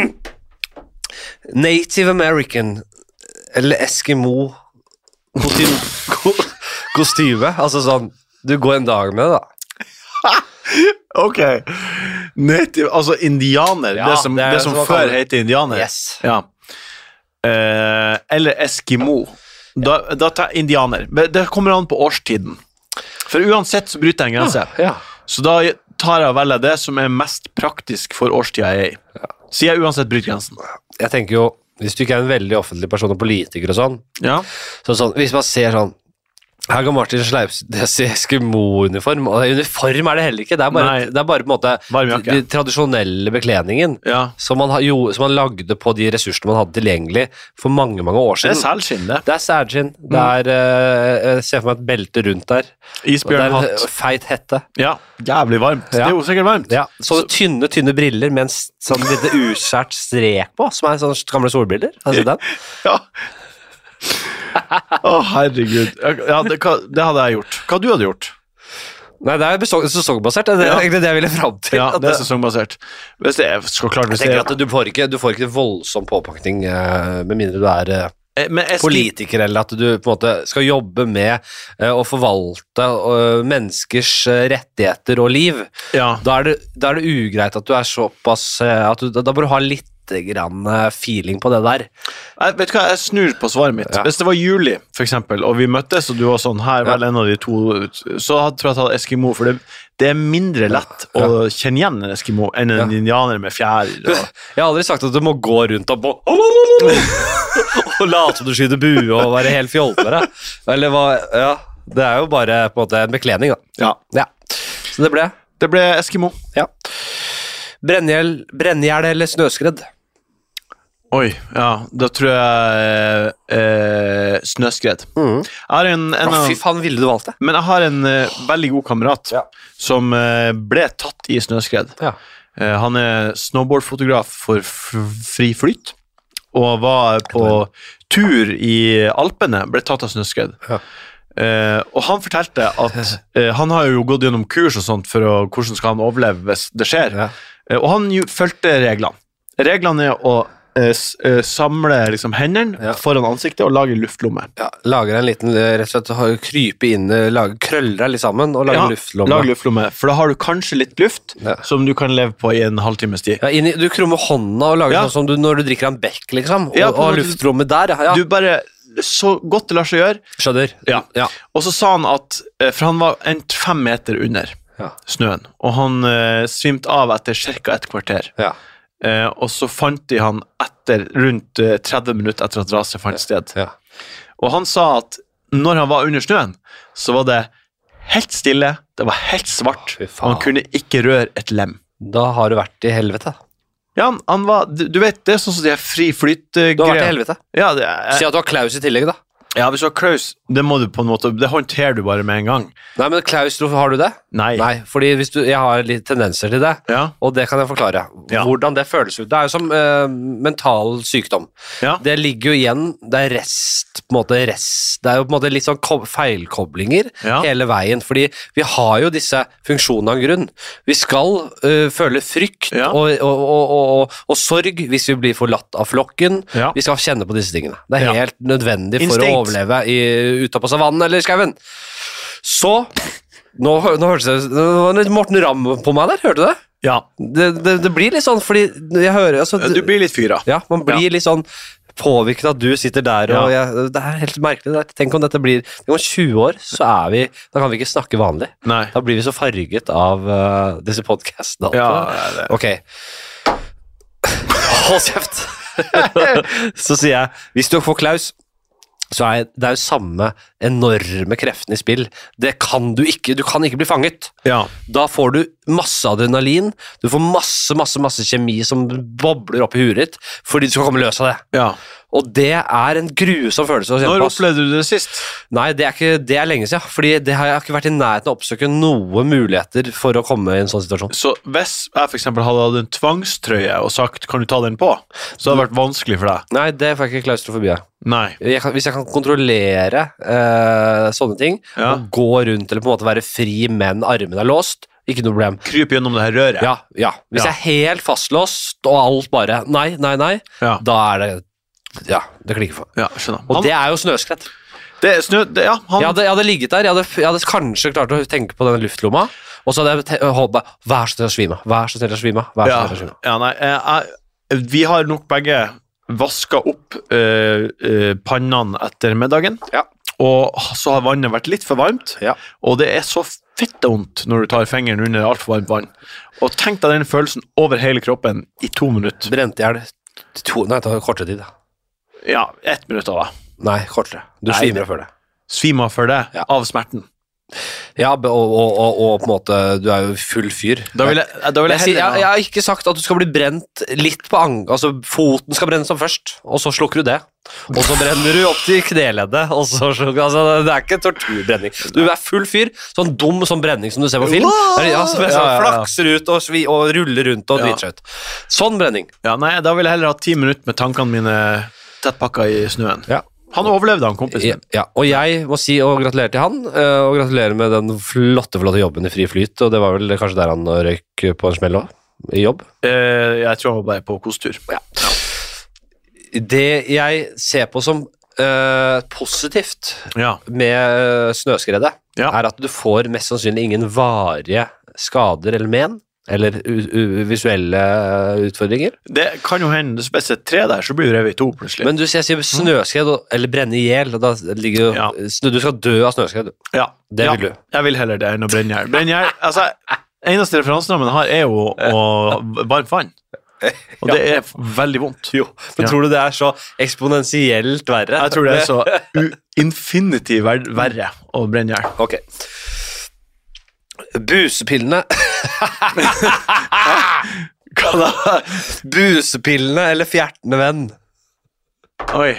Native American eller Eskimo kostyme, kostyme, altså sånn, du går en dag med det da. Ok, Native, altså indianer, ja, det som, det det som før heter indianer. Yes. Ja. Eh, eller Eskimo. Da, da tar jeg indianer. Det kommer an på årstiden. For uansett så bryter jeg en grense. Ja, ja. Så da tar jeg vel det som er mest praktisk for årstida jeg er i. Ja. Så jeg uansett bryter grensen. Jeg tenker jo, hvis du ikke er en veldig offentlig person og politiker og sånn, ja. så sånn, hvis man ser sånn, Her går Martin Sleipnes i Eskimo-uniform, og uniform er det heller ikke, det er bare, Nei. det er bare på en måte Varmjakke. den tradisjonelle bekledningen Ja. som man, ha- jo, som man lagde på de ressursene man hadde tilgjengelig for mange, mange år Det er siden. selskinn, det. Det er sælskinn, det er, eh, jeg ser for meg et belte rundt der, og det er Isbjørnhatt. en feit hette. Ja, jævlig varmt. Det Ja. er jo sikkert varmt. Ja, sånne tynne, tynne briller med en s- sånn lite uskjært strek på, som er sånne gamle solbriller. Har du sett den? Ja. Å, herregud. Ja, det, hva, det hadde jeg gjort. Hva du hadde gjort? Nei, det er beso- sesongbasert, det er Ja. egentlig det jeg ville fram til. Ja, At det er det- sesongbasert. Hvis det er så klart hvis Jeg det tenker er, at du får ikke, du får ikke voldsom påpakning eh, med mindre du er eh, Eh, Men Eski, politiker, eller at du på en måte skal jobbe med eh, å forvalte eh, menneskers eh, rettigheter og liv. ja. Da er, det, da er det ugreit at du er såpass eh, at du, da, da bør du ha litt grann eh, feeling på det der. Jeg, vet du hva, jeg snur på svaret mitt. Ja. Hvis det var juli, for eksempel, og vi møttes, og du var sånn, her, vel Ja. en av de to, så hadde jeg tatt Eskimo, for det, det er mindre lett å kjenne igjen en Eskimo enn en Ja. indianer med fjær. Og, Jeg har aldri sagt at du må gå rundt og, bo- og late som du skyter bue og være helt fjolte med det. Eller hva, ja, det er jo bare på en måte en bekledning da. ja. Ja, så det ble, Det ble Eskimo. ja. Brenngjeld, brenngjeld eller snøskredd? Oi, ja, da tror jeg eh, snøskred. Mhm. Jeg har en, en Å, av, fy faen, ville du valgt det? men jeg har en eh, veldig god kamerat Ja. som eh, ble tatt i snøskred. Ja. Eh, han er snowboardfotograf for f fri flyt, og var på tur i Alpene, ble tatt av snøskred. Ja. Eh, og han fortalte at eh, han har jo gått gjennom kurs og sånt for å, hvordan skal han overleve hvis det skjer. Ja. Eh, og han jo, fulgte reglene. Reglene er å eh, s eh, samle liksom, hendene Ja. foran ansiktet og lage luftlomme. Ja, lager en liten, eh, rett og slett, ha- krype inn, eh, lage, krøller deg litt sammen og lage Ja, luftlomme. Lag luftlomme, for da har du kanskje litt luft Ja. som du kan leve på i en halvtimes tid. Ja, inn i, du krummer hånda og lager Ja. sånn som du, når du drikker en bekk, liksom, og, Ja, på en og måte- luftrommet der, ja, ja. Du bare, så godt det lar seg gjøre. skjønner. Ja. ja. Og så sa han at, eh, for han var en fem meter under Ja. snøen, og han eh, svimte av etter cirka et kvarter. Ja. Eh, og så fant de han etter rundt eh, tretti minutter etter at raset fant sted. Ja. Og han sa at når han var under snøen, så var det helt stille, det var helt svart, Fy og faen. han kunne ikke røre et lem. Da har du vært i helvete. Ja, han, han var, du, du vet, det er sånn som de her fri Du har vært i flyt-greier. helvete. Ja, det er- Si at du har Klaus i tillegg, da. ja, hvis du har Klaus, det må du på en måte, det håndterer du bare med en gang. Nei, men Klaus, hvorfor har du det? Nei. Nei, fordi hvis du, jeg har litt tendenser til det, Ja, og det kan jeg forklare. Ja. Hvordan det føles ut. Det er jo som eh, mental sykdom. ja, Det ligger jo igjen, det er rest, på en måte rest, det er jo på en måte litt sånn ko- feilkoblinger Ja. hele veien, fordi vi har jo disse funksjonene av en grunn. Vi skal eh, føle frykt Ja. og, og, og, og, og, og sorg hvis vi blir forlatt av flokken. Ja. Vi skal kjenne på disse tingene. Det er Ja. helt nødvendig for Instinkt. å overleve i, ute på savannen eller skauen. Så, nå, hø- nå hørtes det, det var litt Morten Ramm på meg der, hørte du det? ja. Det, det, det blir litt sånn, fordi jeg hører, altså, Du blir litt fyra. ja, man blir litt sånn påvirket at du sitter der, og jeg, det er helt merkelig. det er- Tenk om dette blir, tenk om tjue år, så er vi, da kan vi ikke snakke vanlig. Nei. Da blir vi så farget av uh, disse podcastene. Ja, det er det. Ok. Hold kjeft. Så sier jeg, hvis du får Klaus, så er det er jo samme enorme kreften i spill. Det kan du ikke, du kan ikke bli fanget. Ja. Da får du masse adrenalin, du får masse, masse, masse kjemi som bobler opp i huet ditt, fordi du skal komme løs av det. ja. Og det er en grusom følelse å kjenne Når på. opplevde du det sist? Nei, det er, ikke, det er lenge siden, fordi det har jeg ikke vært i nærheten av å oppsøke noen muligheter for å komme i en sånn situasjon. Så hvis jeg for eksempel hadde hatt en tvangstrøye og sagt, kan du ta den på? Så hadde det vært vanskelig for deg. Nei, det får jeg ikke klaustrofobi av. Nei. Jeg kan, hvis jeg kan kontrollere eh, sånne ting, Ja. og gå rundt eller på en måte være fri, men armene er låst, ikke noe problem. Kryp gjennom det her røret. Ja, ja. Hvis Ja. jeg er helt fastlåst, og alt bare nei, nei, nei, Ja. da er det ja, det klikker for. Ja, skjønner. Og Han, det er jo snøskred. det er snø... Det, ja, han... Jeg hadde, jeg hadde ligget der, jeg hadde, jeg hadde kanskje klart å tenke på denne luftlomma, og så hadde jeg te- håpet, vær så snill å svime, vær så snill å svime, vær så ja, snill å svime. ja, nei, jeg, jeg, vi har nok begge vasket opp eh, eh, pannene etter middagen, Ja. og så har vannet vært litt for varmt, Ja. og det er så fitte vondt når du tar fingeren under alt for varmt vann. Og tenk deg den følelsen over hele kroppen i to minutter. Brente jeg det to, nei, det tar kortere tid da. Ja, ett minutt av det. Nei, kortere. Du Nei, svimer det- før det. svime av for det, Ja. av smerten. Ja, og, og, og, og på en måte, du er jo full fyr. Da vil jeg, da vil jeg Jeg, sier- heller jeg, jeg har ikke sagt at du skal bli brent litt på ang... Altså, foten skal brennes opp først, og så slukker du det. Og så brenner du opp til kneleddet, og så slukker altså, det er ikke torturbrenning. Du er full fyr, sånn dum som brenning som du ser på film. Der, ja, som jeg sa, Ja, ja, ja. flakser ut og, svi, og ruller rundt og Ja. driter seg ut. Sånn brenning. Ja, nei, da vil jeg heller ha ti minutter med tankene mine tettpakka i snøen. Ja. Han overlevde, han kompisen Ja, min. ja, og jeg må si og gratulere til han, eh, og gratulere med den flotte, flotte jobben i Fri Flyt, og det var vel kanskje der han røyk på en smell også, i jobb. Eh, jeg tror han var bare på kosetur. Ja. Det jeg ser på som eh, positivt Ja. med eh, snøskredet, Ja. er at du får mest sannsynlig ingen varige skader eller men, eller u u visuelle utfordringer. Det kan jo hende, hvis det er et tre der, så blir du revet i to plutselig. Men du sier, jeg sier snøskred og- eller brenne i hjel, og da ligger jo, Ja. snø- du skal dø av snøskred. ja, Det ja, vil du. Jeg vil heller det enn å brenne gjær. Brenne gjær, altså, eneste referansenavnet har er jo å varmt vann. Og det er veldig vondt. Jo, men Ja. tror du det er så eksponentielt verre? Jeg tror det er så u- infinity ver verre å brenne gjær. Ok. Busepillene Hva da? Busepillene eller fjertende venn? Oi.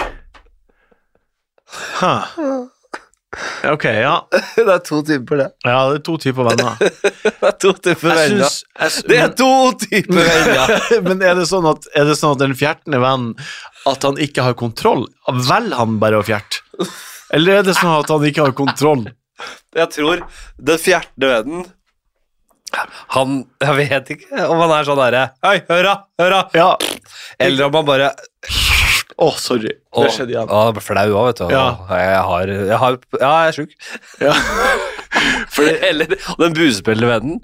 Ha. Ok, ja. Det er to typer det. Ja, det er to typer venner. Det er to typer Jeg venner. syns, jeg, s- Det er to typer venner. Men er det sånn at, er det sånn at den fjertende vennen at han ikke har kontroll? Velger han bare å fjerte? Eller er det sånn at han ikke har kontroll? Jeg tror den fjertende vennen Han, jeg vet ikke om han er sånn derre Hei, hør da, hør da. Ja. Eller om han bare Å, sorry. Å, Det skjedde igjen. å, jeg ble flau også, vet du. Ja. Jeg, har, jeg har Ja, jeg er sjuk. Ja. For, eller den busepillende vennen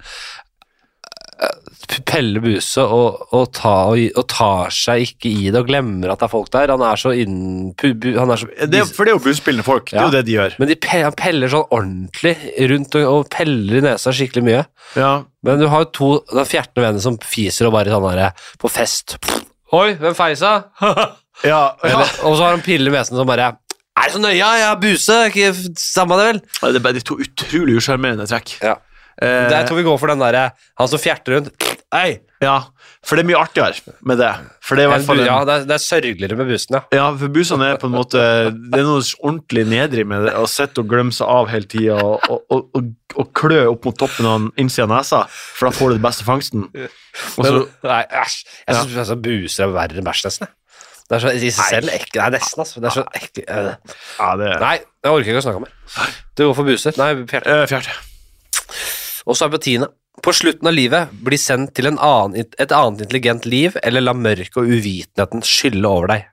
Pelle buse og, og, ta, og, og tar seg ikke i det og glemmer at det er folk der. Han er så innen pu, bu, han er så, Det er, for det er jo busspillende folk. Det er Ja. jo det de gjør. Men de pe, han peller sånn ordentlig rundt og, og peller i nesa skikkelig mye. Ja. Men du har jo to den fjertende vennen som fiser og bare sånn der på fest. Oi, hvem feisa? Ja, ja. Eller, og så har han piller i nesen som bare Er det så nøye? Jeg har buse. Ikke samme det vel? Det er bare de to utrolig usjarmerende trekk. Ja. Eh, Der tror vi går for den derre han som fjerter rundt. Hei! ja, for det er mye artigere med det. For det er i hvert fall en, Ja, det er, det er sørgeligere med busen, ja. Ja, for busene er på en måte Det er noe ordentlig nedrig med det å sitte og glemme seg av hele tida og, og, og, og, og klø opp mot toppen av innsida av nesa, for da får du den beste fangsten. Og så, Men, nei, æsj. Jeg syns altså, buser er verre enn bæsj, nesten. jeg. Det er så i seg selv ekkelt. Nei, nesten, altså. Det er så ekkelt. øh. ja, det er Nei, jeg orker ikke å snakke mer. Du går for buser. Nei, fjerte. eh, Fjerde. Og så er vi på tiende. På slutten av livet bli sendt til en annen, et annet intelligent liv, eller la mørket og uvitenheten skylle over deg.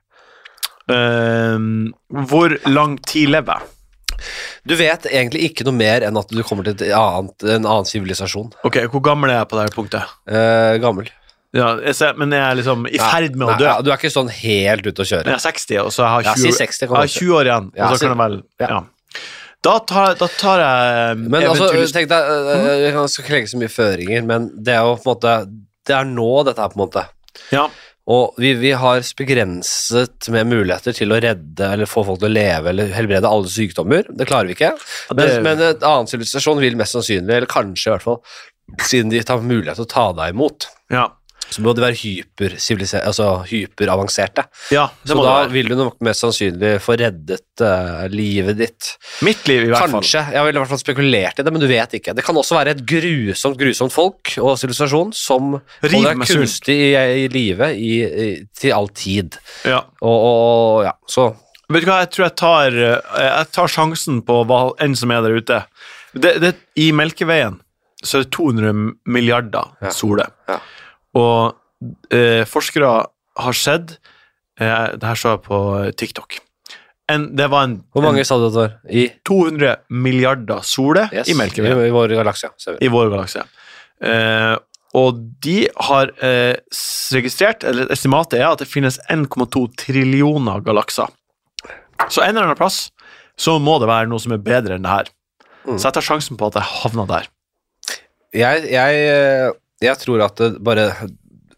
Eh, hvor lang tid lever jeg? Du vet egentlig ikke noe mer enn at du kommer til et annet, en annen sivilisasjon. Ok, hvor gammel er jeg på det her punktet? Eh, gammel. Ja, jeg ser, men jeg er liksom i ferd med å Nei, dø. ja, du er ikke sånn helt ute å kjøre. Jeg er seksti, og så jeg Ja, har si tjue, seksti, kan jeg du har si. tjue år igjen. Ja, og så si- kan jeg vel ja. ja. Da, tar, da tar jeg Men altså, eventuelt- tenk deg, øh, jeg skal ikke legge så mye føringer, men det er jo på en måte, det er nå dette her på en måte. Ja, Og vi, vi har begrenset med muligheter til å redde, eller få folk til å leve, eller helbrede alle sykdommer. Det klarer vi ikke. Ja, det- Men, men et annen sivilisasjon vil mest sannsynlig, eller kanskje i hvert fall, siden de tar mulighet til å ta deg imot, ja, så må de være hypersiviliserte, altså hyperavanserte. ja det Så må da det være. vil du nok mest sannsynlig få reddet uh, livet ditt. Mitt liv, i hvert fall. Kanskje, jeg ville i hvert fall spekulert i det, men du vet ikke. Det kan også være et grusomt, grusomt folk og sivilisasjon som Riv holder med deg kunstig i, i live i, i, til all tid. Ja. Og, og ja, så Vet du hva, jeg tror jeg tar, eh, jeg tar sjansen på hva enn som er der ute. Det, det, I Melkeveien så er det to hundre milliarder Ja. soler. Ja. Og eh, forskere har sett, eh, det her så jeg på TikTok, en, det var en, Hvor mange en sa du det var? I, to hundre milliarder soler yes, i Melkeveien. I, i vår galakse, ja. Ser vi. I vår galakse. Eh, og de har eh, registrert, eller estimatet er at det finnes en komma to trillioner galakser. Så en eller annen plass så må det være noe som er bedre enn det her. Mm. Så jeg tar sjansen på at jeg havner der. Jeg, jeg, jeg tror at det bare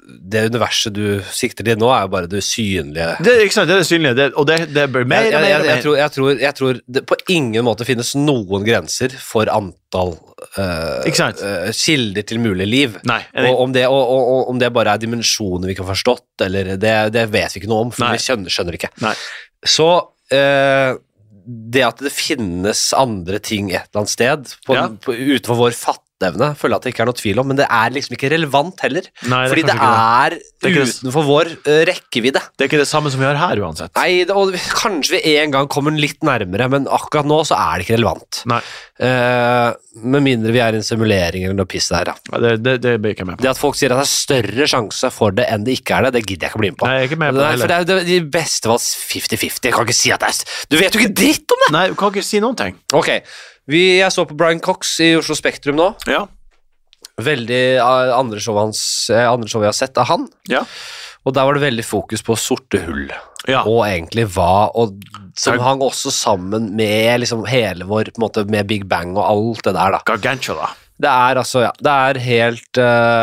det universet du sikter til nå, er jo bare det synlige. Det, ikke sant, det er det synlige, det, og det, det blir mer Jeg, og mer jeg, og jeg, mer. tror, jeg, tror, jeg tror det på ingen måte finnes noen grenser for antall uh, Ikke sant? uh, kilder til mulig liv. Nei, Og om, det, og, og, og om det bare er dimensjoner vi ikke har forstått, eller det, det vet vi ikke noe om, for Nei. vi skjønner, skjønner ikke. Nei. Så uh, det at det finnes andre ting et eller annet sted, på, Ja. på, utenfor vår fatteevne, føler jeg at det ikke er noe tvil om, men det er liksom ikke relevant heller. Nei, det er fordi det kanskje ikke er, Det er ikke det. utenfor vår uh, rekkevidde. Det er ikke det samme som vi har her uansett. Nei, det, og kanskje vi en gang kommer litt nærmere, men akkurat nå så er det ikke relevant. Nei, Uh, med mindre vi er i en simulering eller noe piss der. Da. Ja, det, det, det blir jeg ikke med på. Det at folk sier at det er større sjanse for det enn det ikke er det, det gidder jeg ikke bli med på. Nei, jeg er ikke med på det Nei, for heller. det er jo de beste valg femti femti. Jeg kan ikke si at det er Du vet jo ikke dritt om det! Nei, du kan ikke si noen ting. Ok, vi, jeg så på Brian Cox i Oslo Spektrum nå. Ja, Veldig uh, andre show, hans, uh, andre show jeg har sett av han. ja, Og der var det veldig fokus på sorte hull. ja. Og egentlig hva og som Ja. hang også sammen med liksom hele vår på en måte, med Big Bang og alt det der da. Gargantua da. Det er altså, ja, det er helt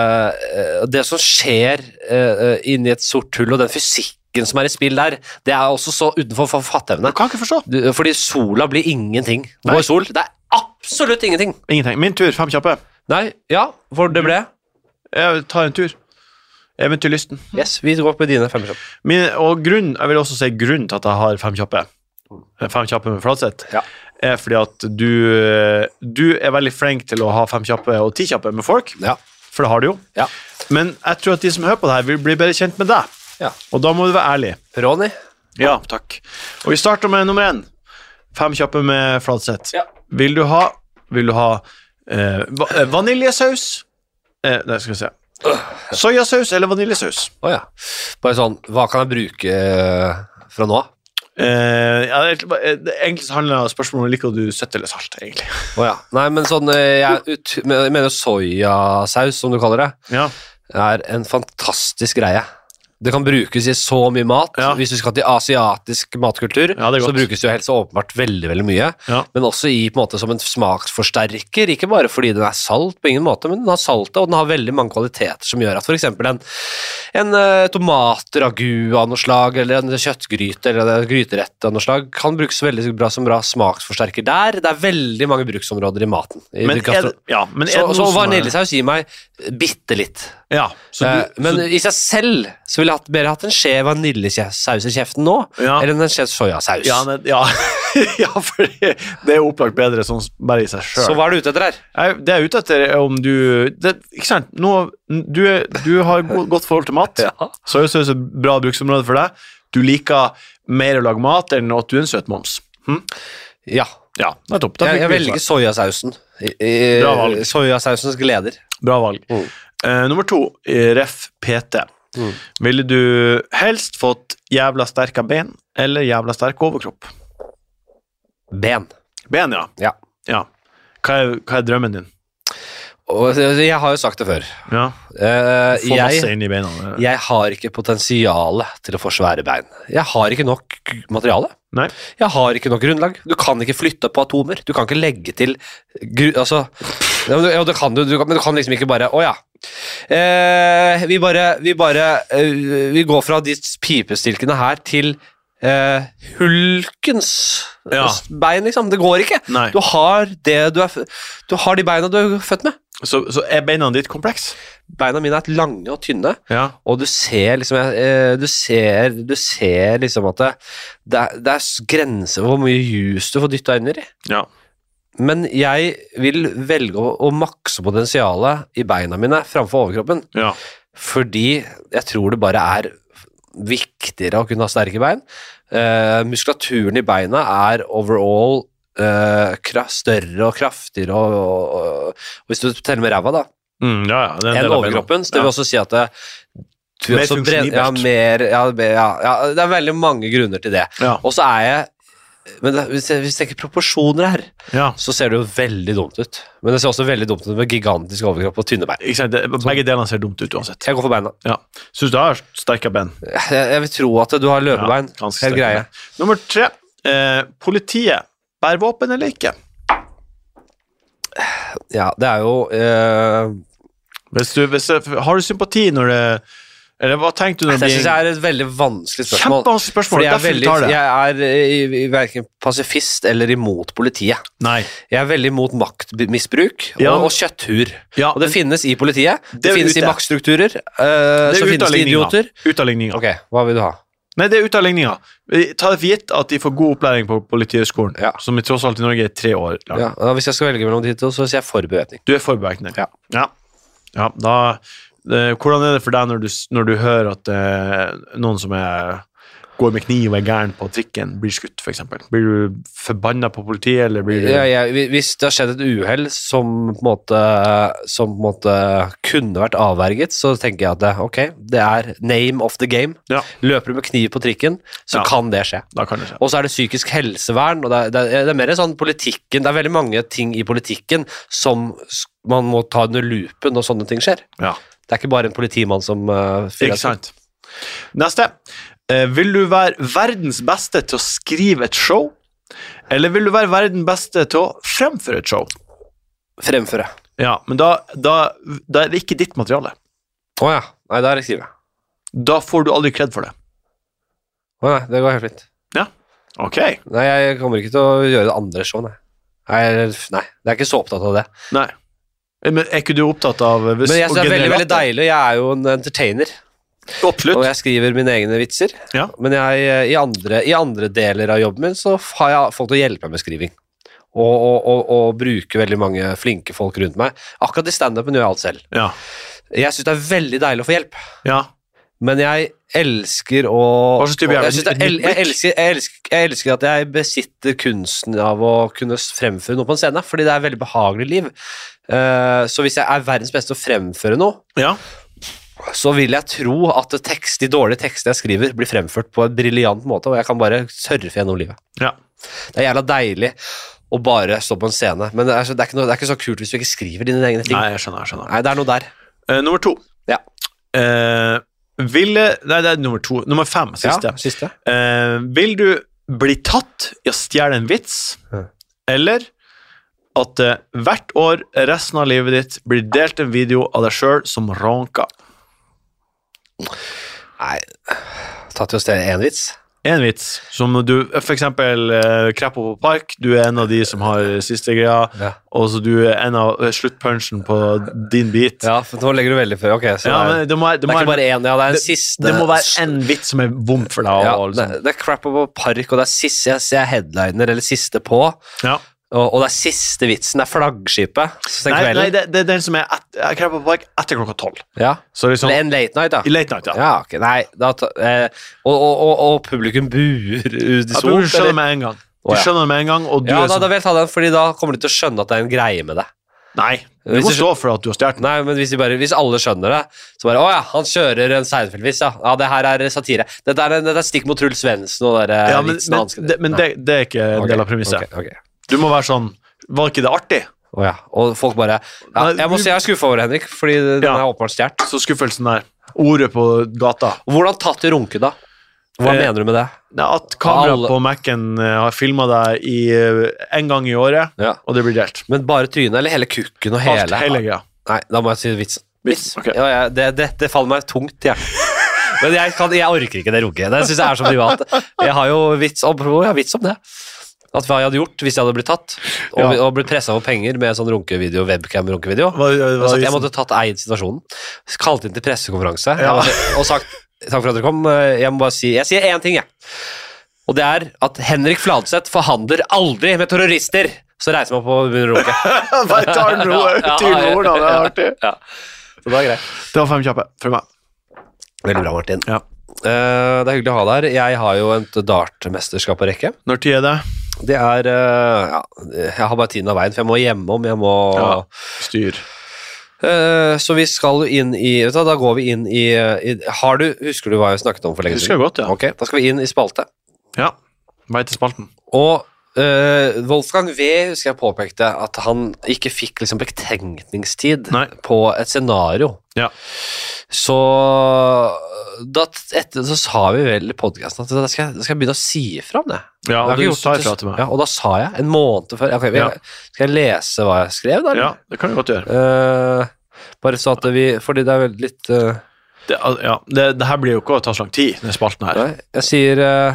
uh, det som skjer uh, inni et sort hull, og den fysikken som er i spill der, det er også så utenfor forfatteevne. Du kan ikke forstå. Du, fordi sola blir ingenting. Nei. Vår sol, det er absolutt ingenting. Ingenting. Min tur, fem kjappe. Nei, ja, for det ble. Jeg tar en tur. Eventyrlysten. Yes, vi går på dine fem kjapp. Min, og grunn, jeg vil også si grunn til at jeg har fem kjappe. Fem kjappe med Fladseth. Ja. Er fordi at du, du er veldig flink til å ha fem kjappe og ti kjappe med folk, Ja, for det har du jo. ja, Men jeg tror at de som hører på det her, vil bli bedre kjent med deg. ja. Og da må du være ærlig. Ronny? Ja, takk. Og vi starter med nummer én. Fem kjappe med Fladseth. Ja. Vil du ha, vil du ha eh, va- eh, vaniljesaus? Eh, nei, skal vi se. Sojasaus eller vaniljesaus? Åja. Bare sånn, hva kan jeg bruke eh, fra nå av? Eh, ja, det, er- det, egentlig så handler spørsmålet om liker du søtt eller salt, egentlig. Åja. Nei, men sånn, eh, jeg, ut, men- jeg mener sojasaus, som du kaller det, Ja. er en fantastisk greie. Det kan brukes i så mye mat. Ja. Hvis du skal til asiatisk matkultur, Ja, det er så godt. brukes det jo helt så åpenbart veldig, veldig mye. Ja. Men også i, på en måte, som en smaksforsterker, ikke bare fordi den er salt på ingen måte, men den har saltet, og den har veldig mange kvaliteter som gjør at for eksempel en, en uh, tomatragu av noe slag, eller en kjøttgryte, eller en gryterett av noe slag, kan brukes veldig bra som bra smaksforsterker der. Det er veldig mange bruksområder i maten. I Men det er, gastro- det- ja, men er så det så noe som er- vaniljesaus gir meg bitte litt. Ja, så Eh, du, men så, i seg selv så ville jeg hatt, bedre hatt en skje vaniljesaus i kjeften nå, Ja. eller en skje sojasaus. ja, ne- ja, ja, for det det er jo opplagt bedre sånn bare i seg Så selv. hva er du ute etter her? Jeg, det jeg er ute etter er om du det, Ikke sant, nå, du, er, du har go- godt forhold til mat. Ja. Sojasaus er et bra bruksområde for deg. Du liker mer å lage mat enn at du er en søtmoms. Hm? Ja, Ja, nettopp. Da jeg, fikk jeg vi et velger svar. sojasausen. I- i- Bra valg. Sojasausens gleder. Bra valg. Mm. Eh, nummer to, eh, ref P T. Mm. Ville du helst fått jævla sterke ben eller jævla sterk overkropp? Ben. Ben, ja. Ja. ja. Hva, er, hva er drømmen din? Og jeg har jo sagt det før. Ja, Eh, Få masse jeg, inn i beina. jeg har ikke potensiale til å få svære bein. Jeg har ikke nok materiale. Nei. Jeg har ikke nok grunnlag. Du kan ikke flytte på atomer. Du kan ikke legge til gru, altså, ja, men du- ja, det kan du, du kan, men du kan liksom ikke bare Å ja. Eh, vi bare, vi bare eh, Vi går fra de pipestilkene her til eh, hulkens Ja. bein, liksom. Det går ikke. Nei. Du har det du er f- Du har de beina du er født med. Så, så er beina ditt kompleks? Beina mine er lange og tynne. Ja. Og du ser liksom eh, Du ser, du ser liksom at det, det, er, det er grenser for hvor mye juice du får dytta inn i. Ja. Men jeg vil velge å, å makse potensialet i beina mine framfor overkroppen. Ja. Fordi jeg tror det bare er viktigere å kunne ha sterke bein. Eh, muskulaturen i beina er overall eh, kra- større og kraftigere, og, og, og, og hvis du teller med ræva, da, Mm, ja, ja. Det er en enn del av beina. overkroppen. Så det vil også si at det, du Mer også brenner- ja, funksjonibelt. mer, ja, be- ja, ja, det er veldig mange grunner til det. Ja. Og så er jeg men det, hvis jeg hvis jeg tenker proporsjoner her, Ja. så ser det jo veldig dumt ut. Men det ser også veldig dumt ut med gigantisk overkropp og tynne bein. Ikke sant? Det, begge delene ser dumt ut uansett. Jeg går for beina. Ja. Syns du har sterke ben? Jeg, jeg vil tro at du har løpebein. Ja, ganske Helt sterke greie. ben. Nummer tre. Eh, politiet. Bær våpen eller ikke? Ja, det er jo eh, Hvis du, hvis, har du sympati når det Eller hva tenkte du når Det synes jeg er et veldig vanskelig spørsmål. Kjempevanskelig spørsmål, Fordi jeg er, derfor vi veldig, tar det. jeg er i, i hverken pasifist eller imot politiet. Nei. Jeg er veldig imot maktmisbruk Ja. og, og kjøtthur. Ja, Og det men- finnes i politiet. Det, Det er finnes ute. i maktstrukturer. Uh, Det er så ut finnes av det ligninga. idioter. Ut av ligninga. Ok, hva vil du ha? Nei, det er ut av ligninga. Vi tar det for gitt at de får god opplæring på Politihøgskolen, Ja. som i tross alt i Norge er tre år lang. Ja, og hvis jeg skal velge mellom de to, så sier jeg for bevæpning. Du er forberedt. Ja. Ja. Ja, da eh, hvordan er det for deg når du, når du hører at eh, noen som er, går med kniv og er gæren på trikken, blir skutt, for eksempel? Blir du forbanna på politiet, eller blir du Ja, jeg, hvis det har skjedd et uhell som på en måte, som på en måte kunne vært avverget, så tenker jeg at det, ok, det er name of the game. Ja. Løper du med kniv på trikken, så Ja. kan det skje. Da kan det skje. Og så er det psykisk helsevern, og det er, det er, det er mer sånn politikken, det er veldig mange ting i politikken som s- man må ta under lupen når sånne ting skjer. Ja. Det er ikke bare en politimann som uh, Ikke sant. Neste. Eh, vil du være verdens beste til å skrive et show, eller vil du være verdens beste til å fremføre et show? Fremføre. Ja, men da, da, da er det ikke ditt materiale. Åja, nei, da er det skrive. Da får du aldri kred for det. Å nei, det går helt fint. Ok. Nei, jeg kommer ikke til å gjøre det andre show, nei. Nei, nei, jeg er ikke så opptatt av det. Nei. Men er ikke du opptatt av hvis, Men jeg å synes det er veldig, generere veldig latter? deilig, jeg er jo en entertainer, og Absolutt. jeg skriver mine egne vitser, Ja. men jeg, i, andre, i andre deler av jobben min så har jeg folk til å hjelpe meg med skriving, og, og, og, og bruke veldig mange flinke folk rundt meg. Akkurat i stand-upen gjør jeg alt selv. Ja. Jeg synes det er veldig deilig å få hjelp, Ja. men jeg elsker å Hva slags type jeg, hjelp? synes det, jeg, jeg, elsker, jeg, elsker, jeg elsker at jeg besitter kunsten av å kunne fremføre noe på en scene, fordi det er et veldig behagelig liv. Eh, så hvis jeg er verdens beste å fremføre noe, Ja. så vil jeg tro at tekst, de dårlige tekstene jeg skriver blir fremført på en briljant måte, og jeg kan bare surfe gjennom livet. Ja. Det er jævla deilig å bare stå på en scene, men det er, så, det, er ikke noe, det er ikke så kult hvis du ikke skriver dine egne ting. Nei, jeg skjønner. jeg skjønner. Nei, det er noe der. Eh, nummer to. Ja. Eh, ville Nei, det er nummer to. Nummer fem, siste. Ja, siste. Eh, vil du bli tatt i å stjele en vits, Ja. eller at eh, hvert år resten av livet ditt blir delt en video av deg sjøl som ronker? Nei, tatt til å stjele en vits. En vits som du, for eksempel eh, Kreppo på Park, du er en av de som har siste greia, Ja. og så du er en av eh, sluttpunchen på din bit. Ja, for nå legger du veldig før. Ok, så Ja, det, er, men det må, det det må, er ikke være, bare én, ja, det er en det, siste. det må være en vits som er vondt for deg. Ja, og, det, liksom. det er crap på park, og det er siste, jeg ser headliner, eller siste på, Ja. og, og det er siste vitsen, det er flaggskipet. Så den Nei, kvelden. nei det, det er den som er et, Kreppo på Park etter klokka tolv. Ja. Så liksom, Eller en late night, da. I late night, ja. Ja, ok, nei, da, ta- eh, og, og, og, og publikum buer Ja, unisont. du skjønner eller? med en gang. Du Å, ja. skjønner med en gang, og du Ja, er da, sånn da vil jeg ta den, fordi da kommer de til å skjønne at det er en greie med det. Nei, du Hvis må du- stå for at du har stjålet den. Nei, men hvis, de bare, hvis alle skjønner det, så bare, åja, han kjører en Seinfeld-vits, ja. Ja, det her er satire. Dette er, dette er stikk mot Truls Svendsen og der, Ja, men, vitsen men, hans. det, men det, det er ikke en Ok, del av premisset. ok, ok. Du må være sånn, var ikke det artig? Åja, og folk bare, ja, Nei, jeg må du- si jeg er skuffet over Henrik, fordi den Ja. er åpenbart stjert. Så skuffelsen der. Ordet på gata. Og hvordan tatt i runke da? Hva Eh, mener du med det? Nei, at kamera Alle- på Mac-en eh, har filmet deg i, eh, en gang i året, Ja. og det blir delt. Men bare trynet, eller hele kukken og hele? Alt, hele greia. Nei, da må jeg si vitsen. Vits, ok. Ja, ja, det, det, det faller meg tungt, ja. Men jeg, kan, jeg orker ikke det runke. Det synes jeg er så privat. Jeg har jo vits om, jeg har vits om det. At hva jeg hadde gjort hvis jeg hadde blitt tatt, og, Ja. og blitt presset over penger med sånn runkevideo, webcam-runkevideo. Hva, hva, Altså, jeg hva, måtte tatt eid situasjonen. Kalt inn til pressekonferanse Ja. Jeg måtte- og sagt takk for at dere kom. Jeg må bare si Jeg sier én ting, jeg. Og det er at Henrik Fladseth forhandler aldri med terrorister. Så reiser man på og begynner å runke. Bare tar den ro- Ja, ja, tydelig ord, da. Det er artig. Ja. Så det er greit. Det var fem kjappe fra meg. Veldig bra, Martin. Ja. Eh, det er hyggelig å ha deg her. Jeg har jo et dartmesterskap på rekke. Når tid er det? Det er eh, ja, jeg har bare tiden av veien, for jeg må hjemom. Jeg må Ja. Styr. Eh, Så vi skal jo inn i vet du, hva, Da går vi inn i, i Har du Husker du hva jeg snakket om for lenge Husker jeg godt, ja. Ok, da skal vi inn i spalte. Ja. Vei til spalten. Og eh, Wolfgang V husker jeg påpekte at han ikke fikk liksom betenkningstid Nei. på et scenario. Ja. Så da, etter, så sa vi vel i podcasten at da skal, jeg, da skal jeg begynne å si ifra om det. Ja, Jeg har og ikke du gjort sa det ifra til meg. Ja, og da sa jeg en måned før ok, vi, Ja. Skal jeg lese hva jeg skrev da? eller? Ja, det kan du godt gjøre. Eh, bare så at vi Fordi det er vel litt eh, Det, ja, det, det her blir jo ikke å ta så lang tid, den spalten her. Nei, jeg sier uh,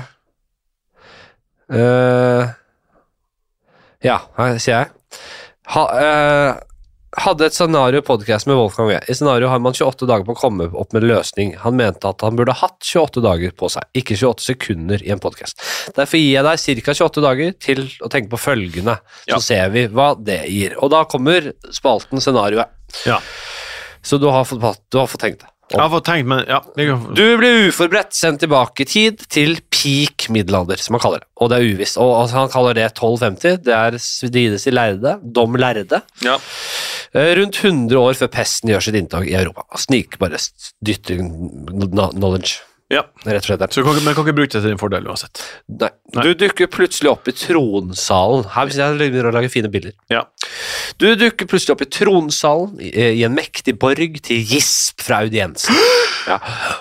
uh, Ja, her sier jeg. Ha, uh, hadde et scenario podcast med Wolfgang V. I scenario har man tjueåtte dager på å komme opp med en løsning. Han mente at han burde hatt tjueåtte dager på seg, ikke tjueåtte sekunder i en podcast. Derfor gir jeg deg cirka tjueåtte dager til å tenke på følgende, så ja. ser vi hva det gir. Og da kommer spalten scenarioet. Ja. Så du har fått, du har fått tenkt det. Jeg har fått tenkt, men ja. Du blir uforberedt sendt tilbake i tid til peak middelalder, som han kaller det. Og det er uvisst. Og altså, han kaller det tolv femti. Det er strides i lærde, dom lærde. Ja. Rundt hundre år før pesten gjør sitt inntog i Europa. Snik bare dytter knowledge. Ja. Rett og slett der. Så du kan, men kan ikke bruke det til din fordel uansett. Nei. Nei. Du dukker plutselig opp i tronsalen. Her vil jeg begynne å lage fine bilder. Ja. Du dukker plutselig opp i tronsalen i, i en mektig borg til gisp fra audiensen. Ja.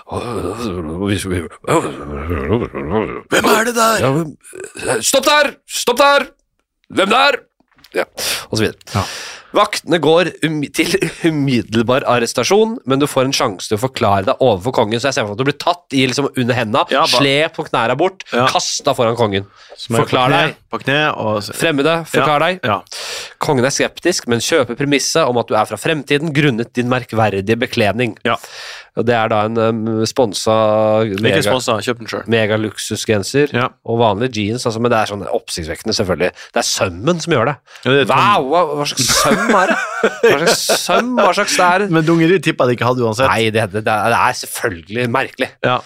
Hvem er det der? Ja, stopp der! Stopp der! Hvem der? Ja, og så videre. Ja. Vaktene går um, til umiddelbar arrestasjon, men du får en sjanse til å forklare deg overfor kongen, så jeg ser for meg at du blir tatt i liksom under hendene, ja, slep på knæra bort, ja. kastet foran kongen. Forklar på kne, deg. På kne og... Fremmede, forklar ja. deg. Ja. Kongen er skeptisk, men kjøper premisset om at du er fra fremtiden grunnet din merkverdige bekledning. Ja. Og det er da en um, sponsa mega, sponsa, kjøp den selv. Mega luksusgenser ja. og vanlige jeans, altså, men det er sånn oppsiktsvekkende selvfølgelig. Det er sømmen som gjør det. Ja, det wow, hva, hva slags søm er det? Hva slags søm, hva slags det er? Men dungeri tippet det ikke hadde uansett. Nei, det, det, det er selvfølgelig merkelig. Ja.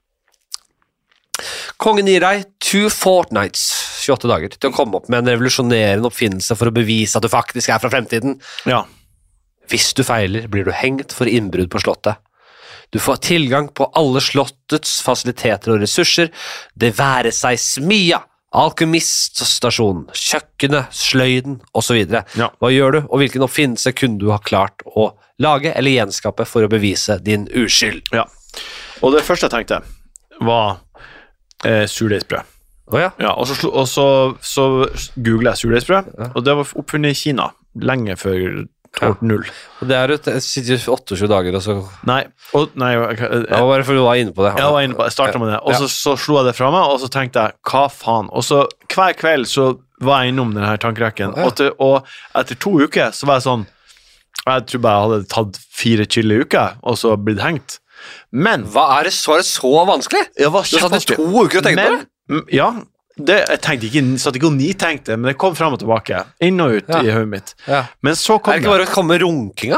Kongen gir deg two fortnights, tjueåtte dager, til å komme opp med en revolusjonerende oppfinnelse for å bevise at du faktisk er fra fremtiden. Ja. Hvis du feiler, blir du hengt for innbrudd på slottet. Du får tilgang på alle slottets fasiliteter og ressurser, det være seg smia, alkymiststasjon, kjøkkenet, sløyden, og så videre. Ja. Hva gjør du, og hvilken oppfinnelse kunne du ha klart å lage eller gjenskape for å bevise din uskyld? Ja, og det første jeg tenkte var eh, surdeigsbrød. Oh, ja. Ja, og så, og så, så googlet jeg surdeigsbrød, ja. og det var oppfunnet i Kina, lenge før år null. Og det er jo åttiogtjue dager, og så... Nei, og, nei jeg, jeg, det var bare fordi du var inne på det. Jeg var inne på det, jeg startet med det, og så, så slo jeg det fra meg, og så tenkte jeg, hva faen? Og så hver kveld så var jeg innom denne tankerekken, ja. og, til, og etter to uker så var jeg sånn, jeg tror bare jeg hadde tatt fire chille uker, og så blitt hengt. Men... Hva er det så, er det så vanskelig? Jeg var du satt i to uker og tenkte men, på det? Ja, det, jeg tenkte ikke, satt ikke og ni-tenkte, men det kom frem og tilbake, inn og ut ja. i hodet mitt. Ja. Men så kom det... Er det ikke bare å komme med runkinga?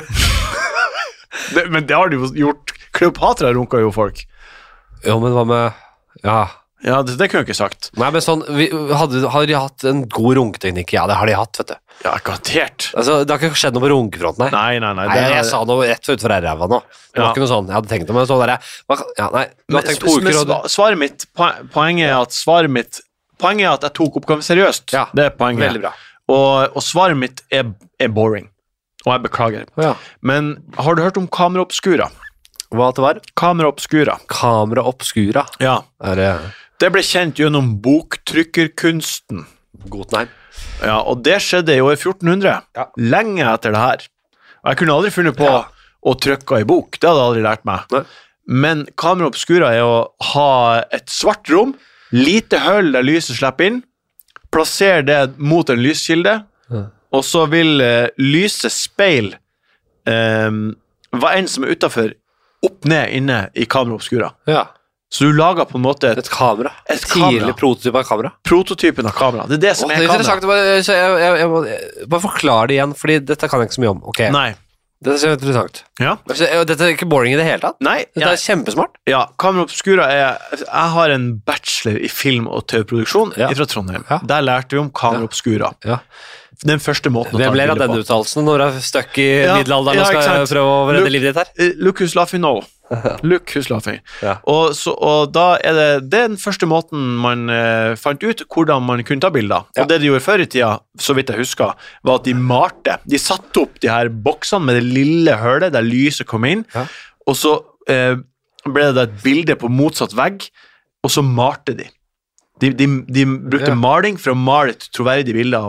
det, men det har de jo gjort. Kleopatra runka jo folk. Jo, men hva med... Ja... Ja, det, det kunne jeg ikke sagt. Nei, men sånn, vi, hadde, hadde de hatt en god runketeknikk? Ja, det har de hatt, vet du. Ja, garantert. Altså, det har ikke skjedd noe på runkefronten, nei. Nei, nei, nei. nei jeg, jeg sa noe rett ut fra ræva nå. Det var ja. ikke noe sånn, jeg hadde tenkt det, men sånn der jeg... Ja, nei, du har tenkt to uker, og du... Svaret mitt, poenget er at svaret mitt... Poenget er at jeg tok oppgaven seriøst. Ja, det er poenget. Veldig bra. Og, og svaret mitt er, er boring. Og jeg beklager. Ja. Men har du hørt om kamera obscura? Hva det var? Kamera obscura. Kamera obscura? Ja. Er det... Det ble kjent gjennom boktrykkerkunsten. Godnheim. Ja, og det skjedde i år fjorten hundre. Ja. Lenge etter det her. Og jeg kunne aldri funnet på ja. å trykke i bok. Det hadde jeg aldri lært meg. Nei. Men kamera obscura er å ha et svart rom, lite høll der lyset slipper inn, plassere det mot en lyskilde, ja. og så vil uh, lyset speil um, hva enn som er utenfor, opp ned inne i kamera obscura. Ja. Så du lager på en måte et, et kamera. Et tidlig kamera. prototyp av kamera. Prototypen av kamera. Det er det som Åh, er, det er kamera. Interessant. Så jeg, jeg, jeg må bare forklare det igjen, fordi dette kan jeg ikke så mye om. Ok. Nei. Dette er interessant. Ja. Dette er ikke boring i det hele tatt. Nei. Dette er kjempesmart. Ja, kamera obscura er... Jeg har en bachelor i film- og tv-produksjon ja. fra Trondheim. Ja. Der lærte vi om kamera obscura. Ja. Den første måten å ta bilder på. Hvem ler av denne uttalelsen når du er støkk i ja, middelalderen ja, og skal prøve å redde livet ditt her? Look who's laughing now. Look who's laughing. Ja. Og, så, og da er det, det er den første måten man eh, fant ut hvordan man kunne ta bilder. Ja. Og det de gjorde før i tida, så vidt jeg husker, var at de malte. De satte opp de her boksene med det lille hølet der lyset kom inn, ja. og så eh, ble det et bilde på motsatt vegg, og så malte de. De, de, de brukte ja. maling for å male et troverdig bilde av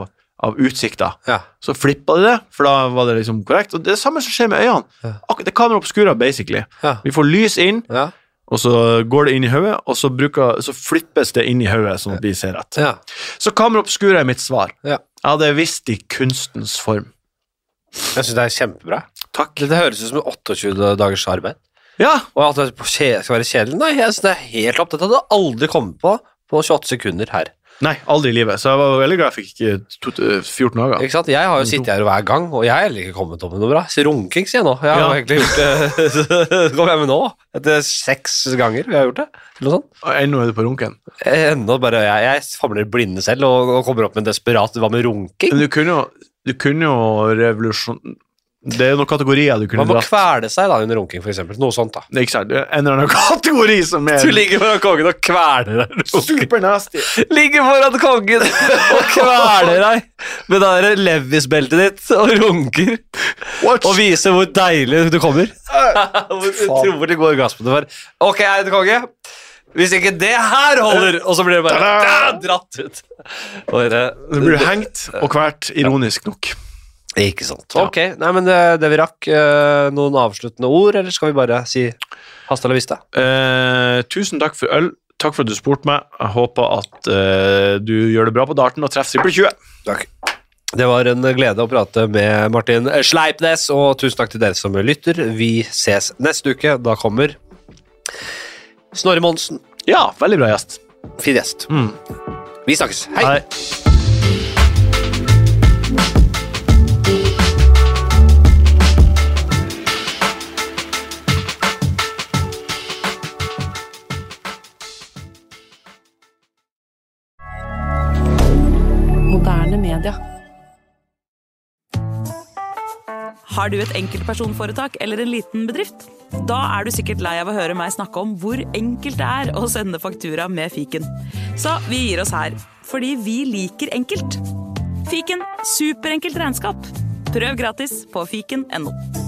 av utsikter. Ja. Så flippet de det, for da var det liksom korrekt. Og det er det samme som skjer med øynene. Ja. Akkurat det er kamera obscura, basically. Ja. Vi får lys inn, Ja. og så går det inn i høyet, og så, bruker, så flippes det inn i høyet, sånn at vi ser rett. Ja. Så kamera obscura er mitt svar. Ja. Jeg hadde visst i kunstens form. Jeg synes det er kjempebra. Takk. Det høres ut som en åttiogtjue dagers arbeid. Ja, Og at det skal være kjedelig. Nei, jeg synes det er helt opp. Dette hadde jeg aldri kommet på på tjueåtte sekunder her. nei, aldri i livet. Så jeg var veldig glad jeg fikk eh, to- fjorten dager. Ikke sant? Jeg har jo sittet her hver gang, og jeg har heller ikke kommet opp med noe bra. Så runking, sier jeg nå. Jeg har Ja. jo egentlig gjort det. Så kommer jeg med nå. Etter seks ganger vi har gjort det. Eller noe sånt. Og ennå er du på runken. Enda bare, jeg, jeg famler blinde selv, og, og kommer opp med en desperat, hva med runking? Men du kunne jo, du kunne jo revolusjon... Det er jo noen kategorier du kunne Man må dratt. kvele seg da under runking, for eksempel. Noe sånt da. Det er ikke sant, det er en eller annen kategori som er Du ligger foran kongen og kveler deg. super nasty. Ligger foran kongen og kveler deg med det der Levis-beltet ditt og runker What? og viser hvor deilig du kommer. Hvor utrolig god orgasme du får. Ok, er det konge? Hvis ikke det her holder, og så blir det bare Ta-da! dratt ut. Og det, Det blir hengt og hvert, ironisk nok. ikke sant. Ok, nei, men det, det vi rakk, eh, noen avsluttende ord, eller skal vi bare si hasta la vista? Eh, tusen takk for øl. Takk for at du spurte meg. Jeg håper at eh, du gjør det bra på darten og treffer trippel tjue. Takk. Det var en glede å prate med Martin Sleipnes, og tusen takk til dere som lytter. Vi ses neste uke. Da kommer Snorre Monsen. Ja, veldig bra gjest. Fin gjest. Mm. Vi snakkes. Hei! Hei. Moderne media. Har du et enkeltpersonforetak eller en liten bedrift? Da er du sikkert lei av å høre meg snakke om hvor enkelt det er å sende faktura med fiken. Så vi gir oss her, fordi vi liker enkelt. Fiken, superenkelt regnskap. Prøv gratis på fiken punktum no.